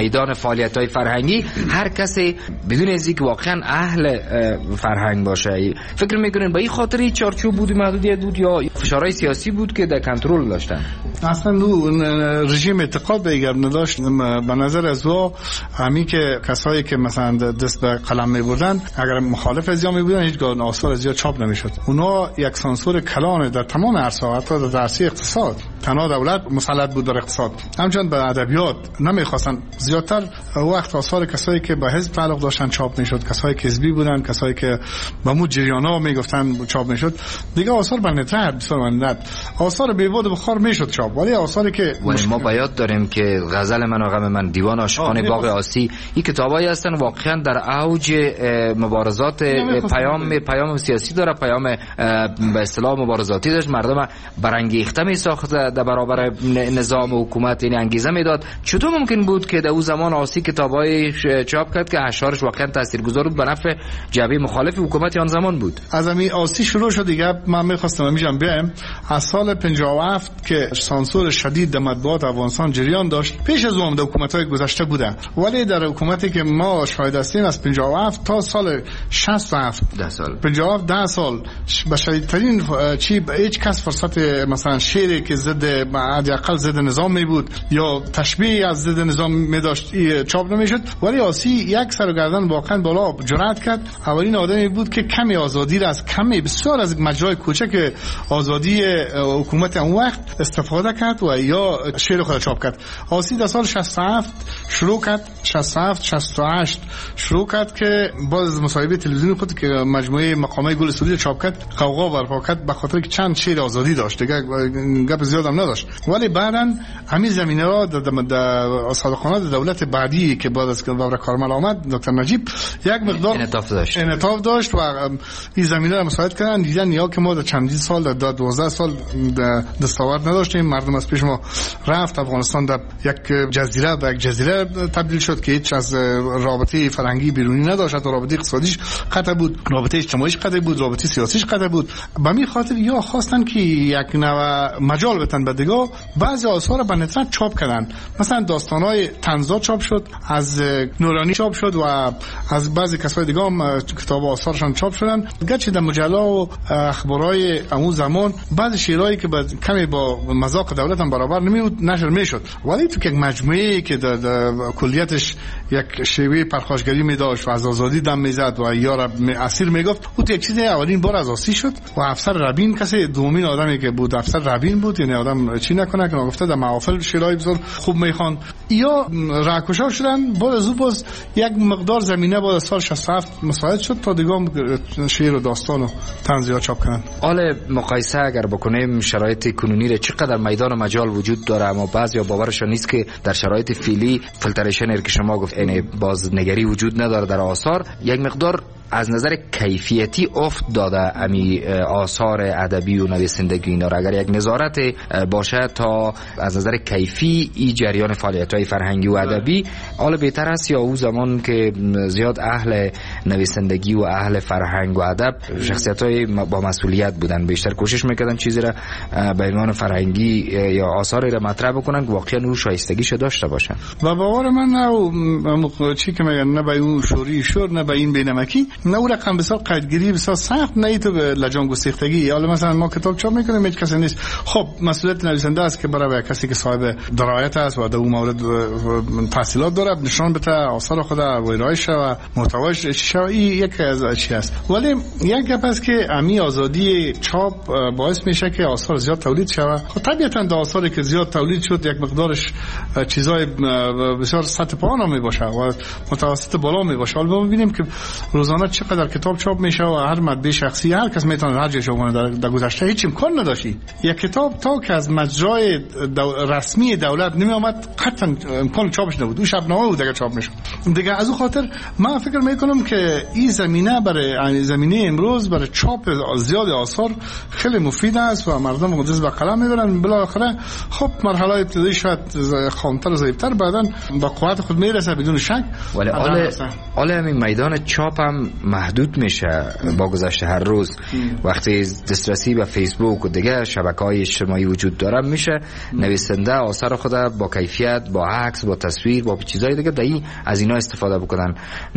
میدان فعالیت‌های فرهنگی هر کسی بدون از اینکه واقعا اهل فرهنگ باشه. فکر میکنین به این خاطر چارچوب بود، محدودیت بود، یا فشارهای سیاسی بود که در کنترل داشتن؟ اصلا رژیم اعتقاد به ایگر نداشت. به نظر از او همین که کسایی که مثلا دست به قلم می بردن اگر مخالف از می بودن هیچگاه آثار زیاد چاپ نمیشد. اونا یک سانسور کلان در تمام عرصه، حتی در عرصه اقتصاد. تنها دولت مسلط بود در اقتصاد. همچنین به ادبیات نمیخواستن زیادتر وقت آثار کسایی که به حزب تعلق داشتن چاپ میشد، کسایی که حزبی بودن، کسایی که به مو جریانا میگفتن چاپ میشد. دیگه آثار به ندرت، بسیار ندرت. آثار بیبود بخار میشد چاپ، ولی آثاری که ما باید داریم که غزل من و غم من، دیوان عاشقان باغ آسی، این کتابایی هستن واقعا در اوج مبارزات. پیام سیاسی داره، پیام به اصطلاح مبارزاتی داشت، مردم برانگیخته می ساخت در برابر نظام و حکومت، این انگیزه میداد. چطور ممکن بود که در اون زمان آسی کتابای چاپ کرد که اشعارش واقعا تاثیرگذار بود به نفع جبهه مخالف حکومت آن زمان بود؟ از همین آسی شروع شد دیگه. من می‌خواستم میگم بیام از سال 57 که سانسور شدید در مطبوعات افغانستان جریان داشت، پیش از اون در حکومت‌های گذشته بوده، ولی در حکومتی که ما شاهد هستیم از 57 تا سال 67 10 سال به شدیدترین چی هیچ کس فرصت مثلا شعری که ضد حداقل ضد نظام می بود یا تشبیه از ضد نظام می داشت چاپ نمیشد. ولی آسی یک سر و گردن واقعا بالا جرأت کرد. اولین آدمی بود که کمی آزادی را از کمی بسیار از مجرای کوچک آزادی حکومت اون وقت استفاده کرد و یا شعر خود چاپ کرد. آسی در سال 67 شروع کرد، 68 شروع کرد که باز مصاحبه تلویزیونی خود که مجموعه مقامات گل سعودی چاپ کرد قوقا برپا کرد به خاطر که چند شعر آزادی داشت، دیگه گپ زیاد هم نداشت. ولی بعداً همین زمینه را در صادقانه دولت بعدی که بعد از بابر کارمل آمد دکتر نجیب یک مقدار انعطاف داشت و این زمینه را مساعد کردن. دیدن یا که ما در چندین سال در 12 سال دستاورد نداشتیم، مردم از پیش ما رفت، افغانستان در یک جزیره به یک جزیره تبدیل شد که هیچ از رابطه فرهنگی بیرونی نداشت، رابطه اقتصادیش قطع بود، رابطه اجتماعیش قطع بود، رابطه سیاسیش قطع بود. به همین خاطر یا خواستن که یک نوع مجال بتن بدگاه بعضی آثار به ندرت چاپ کردن. مثلا داستان‌های طنزا چاپ شد، از نورانی چاپ شد و از بعضی کسای دیگه هم کتاب و آثارشان چاپ شدن. گرچه در مجله و اخبارهای اون زمان بعضی شعرهایی که کمی با مذاق دولت هم برابر نمی‌بود نشر میشد، ولی تو یک مجموعه‌ای که در کلیتش یک شیوه پرخاشگری می داشت و از آزادی دم میزد و یا را اسیر میگفت، اون یک چیز اولین بار از آسی شد. و افسر ربین کسی دومین آدمی که بود افسر ربین بود، یعنی آدم چی نکنه که گفته در محافل شعرهای بسیار خوب میخوان. یا راکوشا شدن. بعد از اون باز یک مقدار زمینه بعد از سال 67 مساعد شد تا دیگه شعر و داستان و طنزیا چاپ کنن. حالا مقایسه اگر بکنیم شرایط کنونی را چقدر میدان و مجال وجود داره، اما بعضیا باورشون نیست که در شرایط فعلی فیلتریشن که شما گفت یعنی بازنگری وجود نداره در آثار، یک مقدار از نظر کیفیتی افت داده امی آثار ادبی و نویسندگی اینا را. اگر یک نظارت باشه تا از نظر کیفی این جریان فعالیت‌های فرهنگی و ادبی حالا بهتر است، یا او زمان که زیاد اهل نویسندگی و اهل فرهنگ و ادب شخصیت‌های با مسئولیت بودن، بیشتر کوشش میکردن چیزی را به عنوان فرهنگی یا آثاری را مطرح بکنن که واقعا او شایستگیش داشته باشه. و باور من نه چی که میگن نه به اون شوری شور نه به این بینمکی، نه اون رقم بسیار قیدگیری بسیار سخت، نه تو به لجام گسیختگی. حالا مثلا ما کتاب چاپ میکنیم هیچ کسی نیست، خب مسئولیت نویسنده است که برای کسی که صاحب درایت است و در اون مورد تحصیلات داره نشان بده آثار خود و ارائهش و محتواش چی یک از چی است. ولی یک گپ است که امی آزادی چاپ باعث میشه که آثار زیاد تولید شود. خب طبیعتا در آثاری که زیاد تولید شد یک مقدارش چیزای بسیار سطح پایین می باشه و متوسط بالا می باشه. حالا ببینیم که روزانه چقدر کتاب چاپ میشه و هر مطبع شخصی هر کس میتونه هر جای شما در گذشته هیچ امکان نداشتی یک کتاب تا که از مجرای رسمی دولت نمی آمد قطعا امکان چاپش نبود. اون شبنامه بود اگر چاپ میشد دیگه. از اون خاطر من فکر میکنم که این زمینه برای زمینه امروز برای چاپ زیاد آثار خیلی مفید است و مردم دست به قلم میبرن. بالاخره خب مرحله ابتدایی شاید خامتر و ضعیفتر بعدن با قوت خود میرسه بدون شک. ولی حالا همین میدان چاپ هم محدود میشه با گذشت هر روز. وقتی دسترسی به فیسبوک و دیگه شبکه‌های اجتماعی وجود داره، میشه نویسنده آثار خود با کیفیت، با عکس، با تصویر، با چیزای دیگه از اینا استفاده بکنن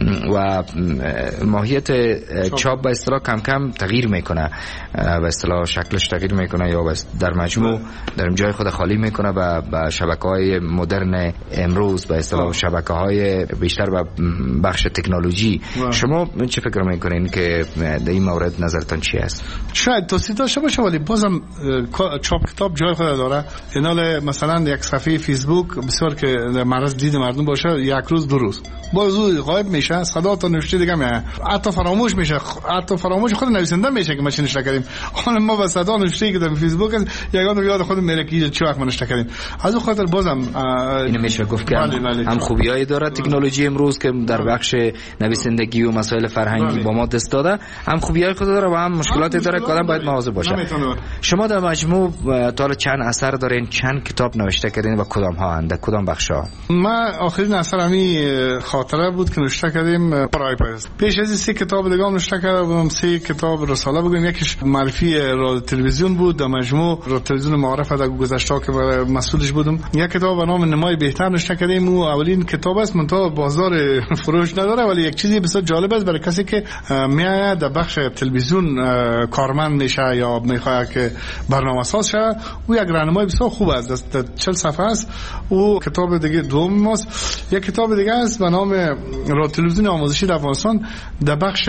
و ماهیت چاپ به اصطلاح کم کم تغییر میکنه، به اصطلاح شکلش تغییر میکنه یا در مجموع در جای خود خالی میکنه و به شبکه‌های مدرن امروز، به اصطلاح شبکه‌های بیشتر به بخش تکنولوژی. شما چه فکر میکنین که در این مورد نظرتان چی است؟ شاید توصیف داشته باشه ولی بازم چاپ کتاب جای خود داره. اینال مثلا یک صفحه فیسبوک بسیار که معرض دید مردم باشه، یک روز دو روز باز غایب میشه، صدا تا نوشته دیگه میاد، حتی فراموش میشه، حتی فراموش خود نویسنده میشه که ما چی نوشته کردیم. حالا ما با صدا نوشته که در فیسبوک یگان یاد خود میره که چه وقت ما نوشته کردیم. از اون خاطر بازم اینو میشه گفت که هم خوبیایی داره تکنولوژی امروز که در بخش نویسندگی و مسائل فرهنگی با ما دست داده، هم خوبیای خود داره و هم مشکلاتی داره که آدم باید مواظب باشه. شما در مجموع تا چند اثر دارین، چند کتاب نوشته کردین و کدام ها اند، کدام بخشا؟ ما آخرین اثر همی خاطره بود که نوشته کردیم پارهای پایوسته. پیش از 3 کتاب دیگه هم نوشته کردم، 3 کتاب رساله بگیم. یکیش معرفی رادیو تلویزیون بود، در مجموع رادیو تلویزیون معرفت در گذشته که مسئولش بودم. یک کتاب به نام نمای بهتر نوشته کردیم و اولین کتاب است، منتها بازار فروش نداره ولی یک چیزی بسیار جالب است برای کسی که میاد در بخش تلویزیون کارمند میشه یا میخواد که برنامه‌ساز شه. او یک راهنمای بسیار خوب است، در 40 صفحه است. او کتاب دیگه دوم ماست. یک کتاب دیگه است به نام رادیو تلویزیون آموزشی در افغانستان، در بخش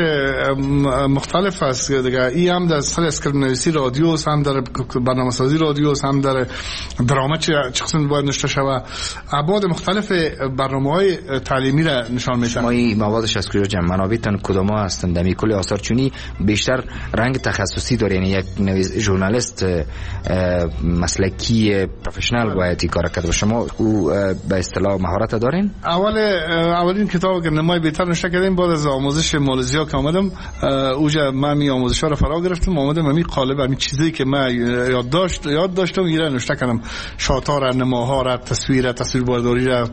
مختلف است دیگه. این هم در سر اسکریپت نویسی رادیو، هم در برنامه‌سازی رادیو، هم در درامه چه قسم باید نوشته شود. ابعاد مختلف برنامه‌های تعلیمی را نشان میدن. شما این موادش از کجا جمع منابعتان کدام هستند؟ در کل آثار چونی بیشتر رنگ تخصصی داره، یعنی یک ژورنالیست مسلکی پروفشنال باید کار کرد و شما او به اصطلاح مهارت دارین؟ اولین کتاب که نمای بهتر نوشته کردیم بعد از آموزش مالزیا که آمدم، اوجا من می آموزش‌ها رو فرا گرفتم، آمدم همین قالب همین چیزی که من یاد داشتم ایران نوشته کردم. شاتار، نماها را، تصویربرداری را،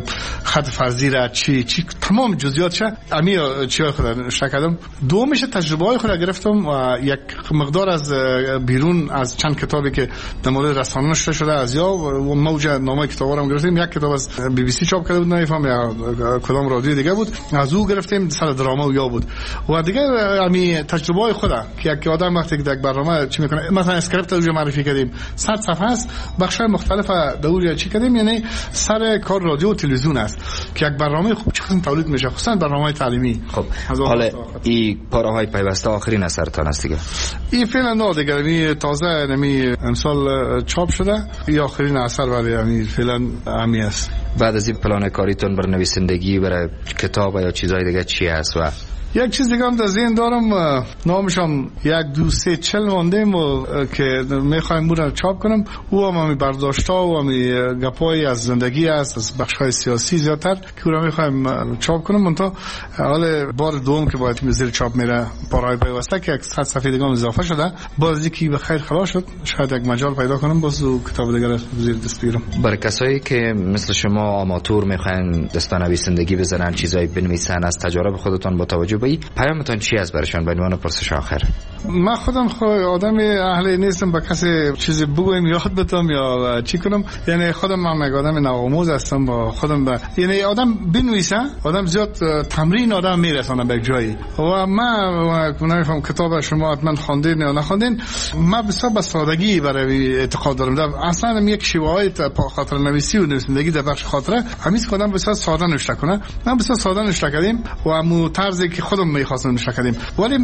خط فرضی را، چی تمام جزئیاتش همین چیزا خود نوشته کردم. دومش تجربه‌های خود گرفتم و یک مقدار از بیرون از چند کتابی که در مورد رسانه نوشته شده از یا و موجه نامه کتابا رو گرفتیم. یک کتاب از بی بی سی چاپ کرده بود، نمیفهم یا کدام رادیو دیگه بود، از او گرفتیم، سر دراما و یا بود. و دیگه همین تجربه‌های خودم که یک آدم وقتی که یک برنامه چی میکنه، مثلا اسکریپت رو معرفی کردیم 100 صفحه است، بخشای مختلف دور چی کردیم، یعنی سر کار رادیو و تلویزیون است که یک برنامه خوب چقدر تولید میشه، خصوصا برنامه‌های تعلیمی. خب حالا این پاره‌های پیوسته آخرین اثرتان است دیگه؟ این فعلا نه دیگه، یعنی تازه یعنی امسال چاپ شده، این آخرین اثر ولی یعنی فعلا همی است. بعد از این پلان کاریتون برای نویسندگی، برای کتاب یا چیزای دیگه چی است؟ و یک چیز دیگه هم در ذهن دارم، نامش هم 1 2 3 40 مانده که میخوایم اون رو چاپ کنم. او هم همی برداشت‌ها و همی گپایی از زندگی است، از بخش‌های سیاسی زیادتر که او رو میخوایم چاپ کنم. منتها حالا بار دوم که باید زیر چاپ میره پارهای پیوسته که 100 صفحه دیگه هم اضافه شده، باز یکی به خیر خلاص شد، شاید یک مجال پیدا کنم باز کتاب دیگه رو زیر دست بگیرم. برای کسایی که مثل شما آماتور میخواین دست نویسندگی بزنن، چیزایی بنویسن، از تجارب خودتون با توجه به پیامتون چی است برشان؟ به عنوان پرسش آخر. من خودم آدم اهل نیستم با کسی چیزی بگویم یاد بدم یا چی کنم، یعنی خودم من یک آدم نوآموز هستم با خودم یعنی آدم بنویسه، آدم زیاد تمرین آدم میرسونه به جایی. و من نمیفهم کتاب شما حتما خواندین یا نخواندین، من بسیار با سادگی برای اعتقاد دارم. اصلا یک شیوه‌های خاطر نویسی و نویسندگی در بخش خاطره همیشه آدم بسیار ساده نوشته کنه. من بسیار ساده نوشته کردم و همون طرزی که خودم می‌خواستم نوشته کردم. ولی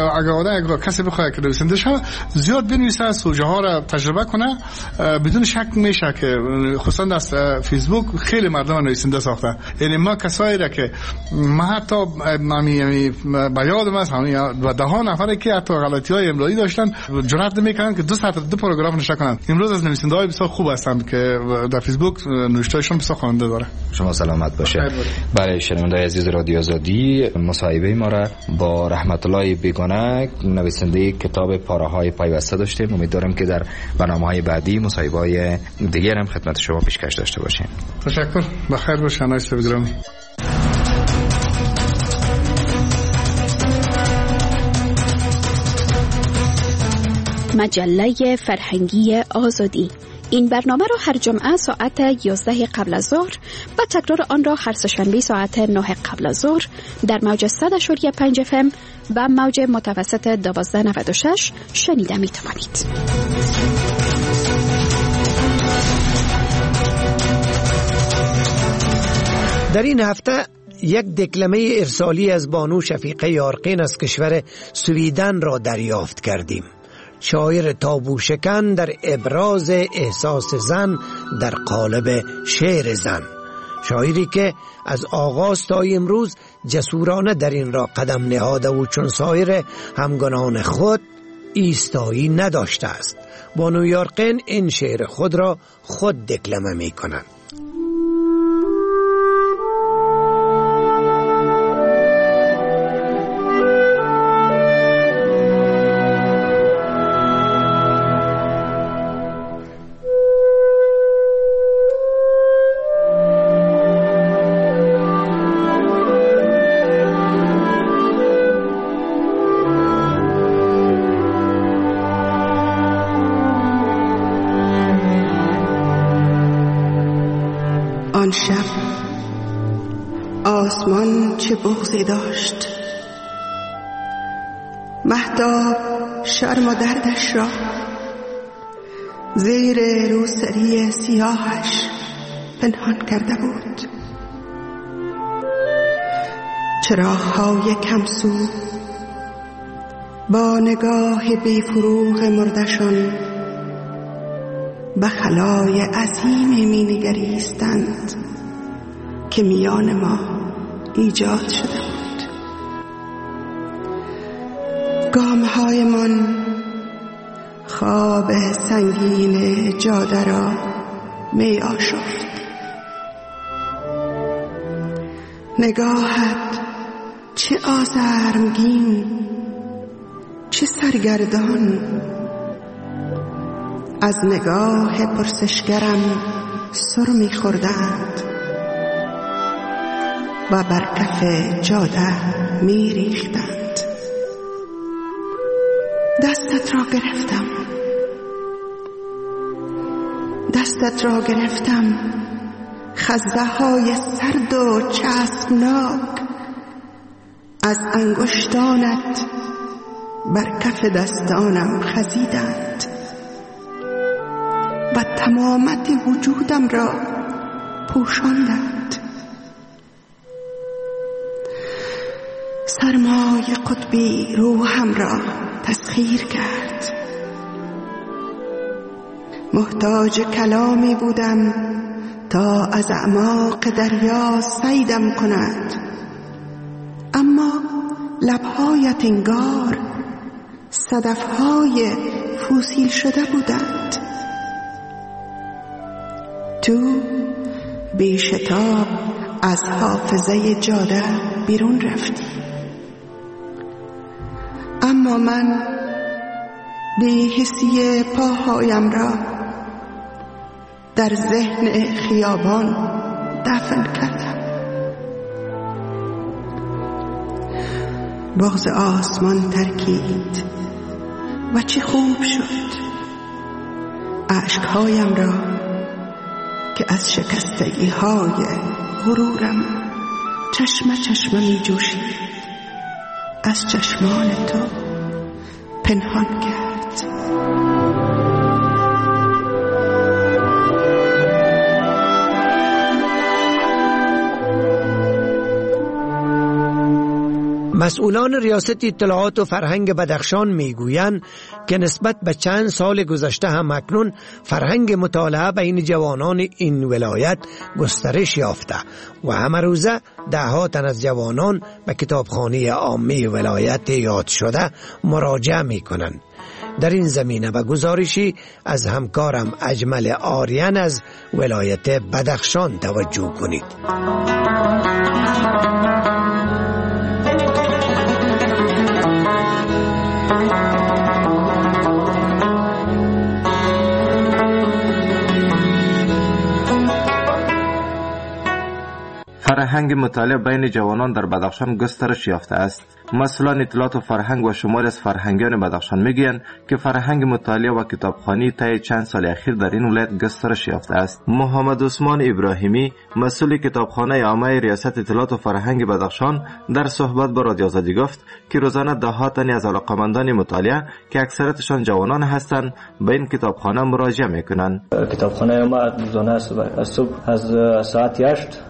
اگر کسی بخواد که نویسنده شه، زیاد بنویسه، سوژه ها را تجربه کنه، بدون شک میشه که خصوصا در فیسبوک خیلی مردم نویسنده ساخته. یعنی ما کسایی را که ما حتی با یادم است و ده ها نفری که حتی غلطی‌های املایی داشتن جرأت نمی‌کنن که 2 ساعت 2 پاراگراف نوشته کنن. امروز از نویسنده‌های بسیار خوب هستند که در فیسبوک نوشته‌هاشون بسیار خواننده داره. شما سلامت باشه. برای شنونده‌های عزیز رادیو آزادی، مصاحبه ما را با رحمت الله بیگانه، نویسنده کتاب پاره‌های پیوسته داشتیم. امیدوارم که در برنامه‌های بعدی مصاحبه‌های دیگر هم خدمت شما پیشکش داشته باشیم. تشکر. بخیر باشین. مجله فرهنگی آزادی. این برنامه را هر جمعه ساعت 11 قبل از ظهر و تکرار آن را هر سه‌شنبه ساعت 9 قبل از ظهر در موج 100.5 FM و موج متوسط 1296 شنیده می توانید. در این هفته یک دکلمه ارسالی از بانو شفیقه یارقین از کشور سویدن را دریافت کردیم. شاعر تابوشکن در ابراز احساس زن در قالب شعر زن، شاعری که از آغاز تا امروز جسورانه در این را قدم نهاده و چون سایر همگنان خود ایستایی نداشته است. بانو یارقین این شعر خود را خود دکلمه می کنند. آن شب آسمان چه بغضی داشت، مهتاب شرم و دردش را زیر روسری سیاهش پنهان کرده بود. چراغ‌های کمسو با نگاه بی‌فروغ مردشان به خلای عظیمی می نگریستند که میان ما ایجاد شده بود. گام‌های من خواب سنگین جاده را می آشفت. نگاهت چه آزرمگین، چه سرگردان، از نگاه پرسشگرم سر می‌خوردند و بر کف جاده می‌ریختند. دستت را گرفتم، خزه‌های سرد و چسبناک از انگشتانت بر کف دستانم خزیدند و تمامت وجودم را پوشاندند. سرمای قطبی روحم را تسخیر کرد. محتاج کلامی بودم تا از اعماق دریا صیدم کند، اما لبهایت انگار صدفهای فوسیل شده بودند. تو بی‌شتاب از حافظه جاده بیرون رفتی، اما من بی‌حسی پاهایم را در ذهن خیابان دفن کردم. بغض آسمان ترکید و چه خوب شد. اشکهایم را که از شکستگی های غرورم چشمه می جوشید از چشمان تو پنهان کرد. مسئولان ریاست اطلاعات و فرهنگ بدخشان میگویند که نسبت به چند سال گذشته هم اکنون فرهنگ مطالعه بین جوانان این ولایت گسترش یافته و همه روزه ده‌ها تن از جوانان به کتابخانه عامی ولایت یاد شده مراجعه میکنند. در این زمینه و گزارشی از همکارم اجمل آریان از ولایت بدخشان توجه کنید. فرهنگ مطالعه بین جوانان در بدخشان گسترش یافته است. مسئولان اطلاعات و فرهنگ و شماری از فرهنگیان بدخشان میگویند که فرهنگ مطالعه و کتابخوانی طی چند سال اخیر در این ولایت گسترش یافته است. محمد عثمان ابراهیمی مسئول کتابخانه عامه ریاست اطلاعات و فرهنگ بدخشان در صحبت با رادیو آزادی گفت که روزانه ده‌ها تن از علاقه‌مندان مطالعه که اکثرتشان جوانان هستند به این کتابخانه مراجعه میکنند. کتابخانه ما روزانه از صبح از ساعت 8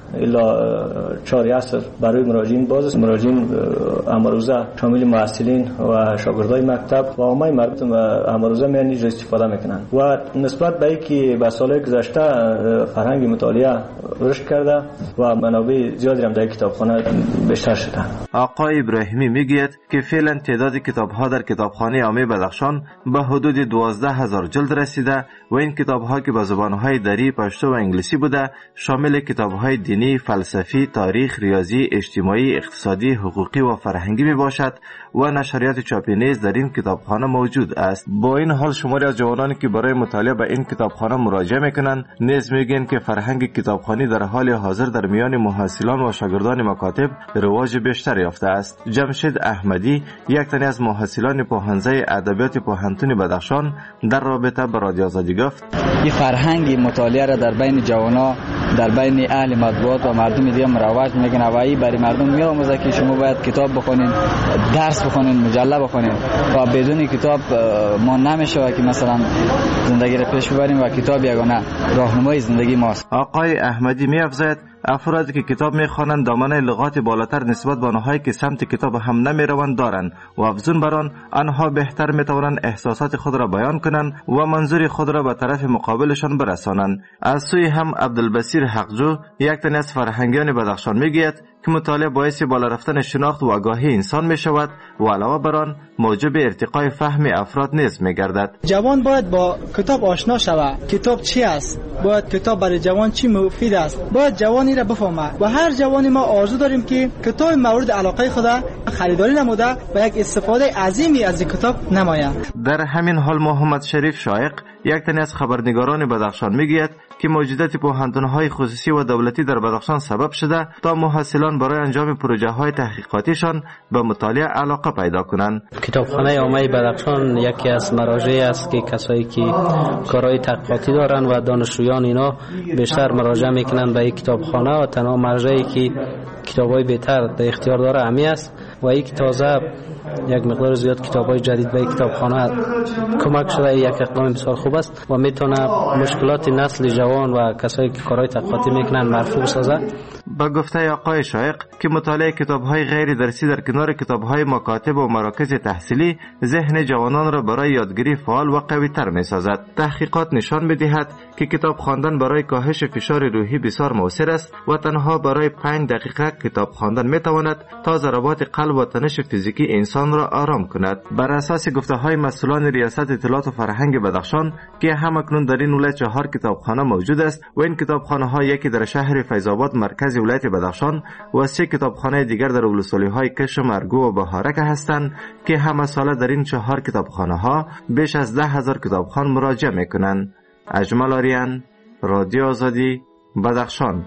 الی 4 عصر برای مراجعین باز است. مراجعین امروزه شامل محصلین و شاگردای مکتب و عامه مردم امروزه میان استفاده میکنند و نسبت به اینکه به سالهای گذشته فرهنگ مطالعه رشد کرده و منابع زیادی هم در کتابخانه بیشتر شده. آقای ابراهیمی میگوید که فعلا تعداد کتاب‌ها در کتابخانه عامه بدخشان به حدود 12,000 جلد رسیده و این کتاب‌ها که به زبان‌های دری، پشتو و انگلیسی بوده شامل کتاب‌های دینی، فلسفی، تاریخ، ریاضی، اجتماعی، اقتصادی، حقوقی و فرهنگی میباشد و نشریات چاپی نیز در این کتابخانه موجود است. با این حال شماری از جوانانی که برای مطالعه به این کتابخانه مراجعه میکنند نیز میگن که فرهنگ کتابخوانی در حال حاضر در میان محصلان و شاگردان مکاتب رواج بیشتر یافته است. جمشید احمدی یک تن از محصلان پوهنځی ادبیات پوهنتون بدخشان در رابطه با رادیو آزادی گفت: این فرهنگ مطالعه را در بین جوانان، در بین اهل مطبوعات و مردم دیگه مروج میکنه و این برای مردم میآموزه که شما باید کتاب بخونین، درس بخونین، مجله بخونین و بدون کتاب ما نمیشه که مثلا زندگی را پیش ببریم و کتاب یگانه راهنمای زندگی ماست. آقای احمدی می‌افزاید افرادی که کتاب میخوانند دامنه لغات بالاتر نسبت به آنهایی که سمت کتاب هم نمیروند دارند و افزون بر آنها بهتر میتوانند احساسات خود را بیان کنند و منظور خود را به طرف مقابلشان برسانند. از سوی هم عبدالبصیر حقجو یک تن از فرهنگیان بدخشان میگوید که مطالعه باعث بالا رفتن شناخت و آگاهی انسان می شود و علاوه بر آن موجب ارتقای فهم افراد نیز می گردد. جوان باید با کتاب آشنا شود. کتاب چی است؟ باید کتاب برای جوان چی مفید است؟ باید جوانی را بفهمه و هر جوانی ما آرزو داریم که کتاب مورد علاقه خود خریداری نموده و یک استفاده عظیمی از این کتاب نماید. در همین حال محمد شریف شایق یک تن از خبرنگاران بدخشان میگوید که موجودیت پوهنتون‌های خصوصی و دولتی در بدخشان سبب شده تا محصلان برای انجام پروژه‌های تحقیقاتیشان به مطالعه علاقه پیدا کنند. کتابخانه عامه بدخشان یکی از مراجع است که کسایی که کارهای تحقیقاتی دارند و دانشجویان اینا بیشتر مراجعه میکنند به این کتابخانه و تنها مرجعی که کتاب‌های بهتر در اختیار داره امی است و این تازه یک مقدار زیاد کتاب‌های جدید به کتابخانه کمک شده. یک اقدام بسیار خوب است و میتونه مشکلات نسل جوان و کسایی که کارهای تحقیقاتی میکنن مرفوع سازه. با گفته آقای شایق که مطالعه کتاب‌های غیر درسی در کنار کتاب‌های مکاتب و مراکز تحصیلی ذهن جوانان را برای یادگیری فعال و قوی‌تر می‌سازد. تحقیقات نشان می‌دهد که کتاب خواندن برای کاهش فشار روحی بسیار مؤثر است و تنها برای 5 دقیقه کتاب خواندن می‌تواند تا ضربات قلب و تنش فیزیکی انسان را آرام کند. بر اساس گفته‌های مسئولان ریاست اطلاعات و فرهنگ بدخشان که همکنون در این ولایت 4 کتابخانه موجود است و این کتابخانه‌ها یکی در شهر فیض‌آباد مرکز ولایت بدخشان و 3 کتابخانه دیگر در ولسوالی‌های کشم، ارگو و بهارک هستند که همه ساله در این 4 کتابخانه‌ها بیش از 10,000 کتابخوان مراجعه می‌کنند. اجمل آریان، رادیو آزادی، بدخشان.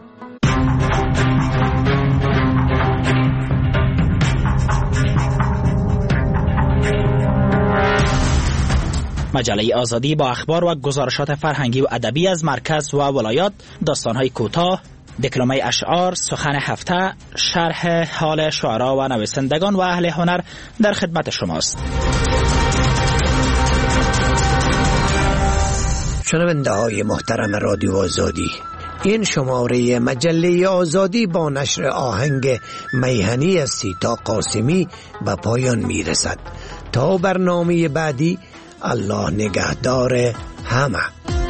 مجله آزادی با اخبار و گزارشات فرهنگی و ادبی از مرکز و ولایات، داستان‌های کوتاه، دکلمه اشعار، سخن هفته، شرح حال شعرا و نویسندگان و اهل هنر در خدمت شماست. شنونده های محترم رادیو آزادی، این شماره مجله آزادی با نشر آهنگ میهنی از سیتا قاسمی به پایان میرسد. تا برنامه بعدی، الله نگهدار همه.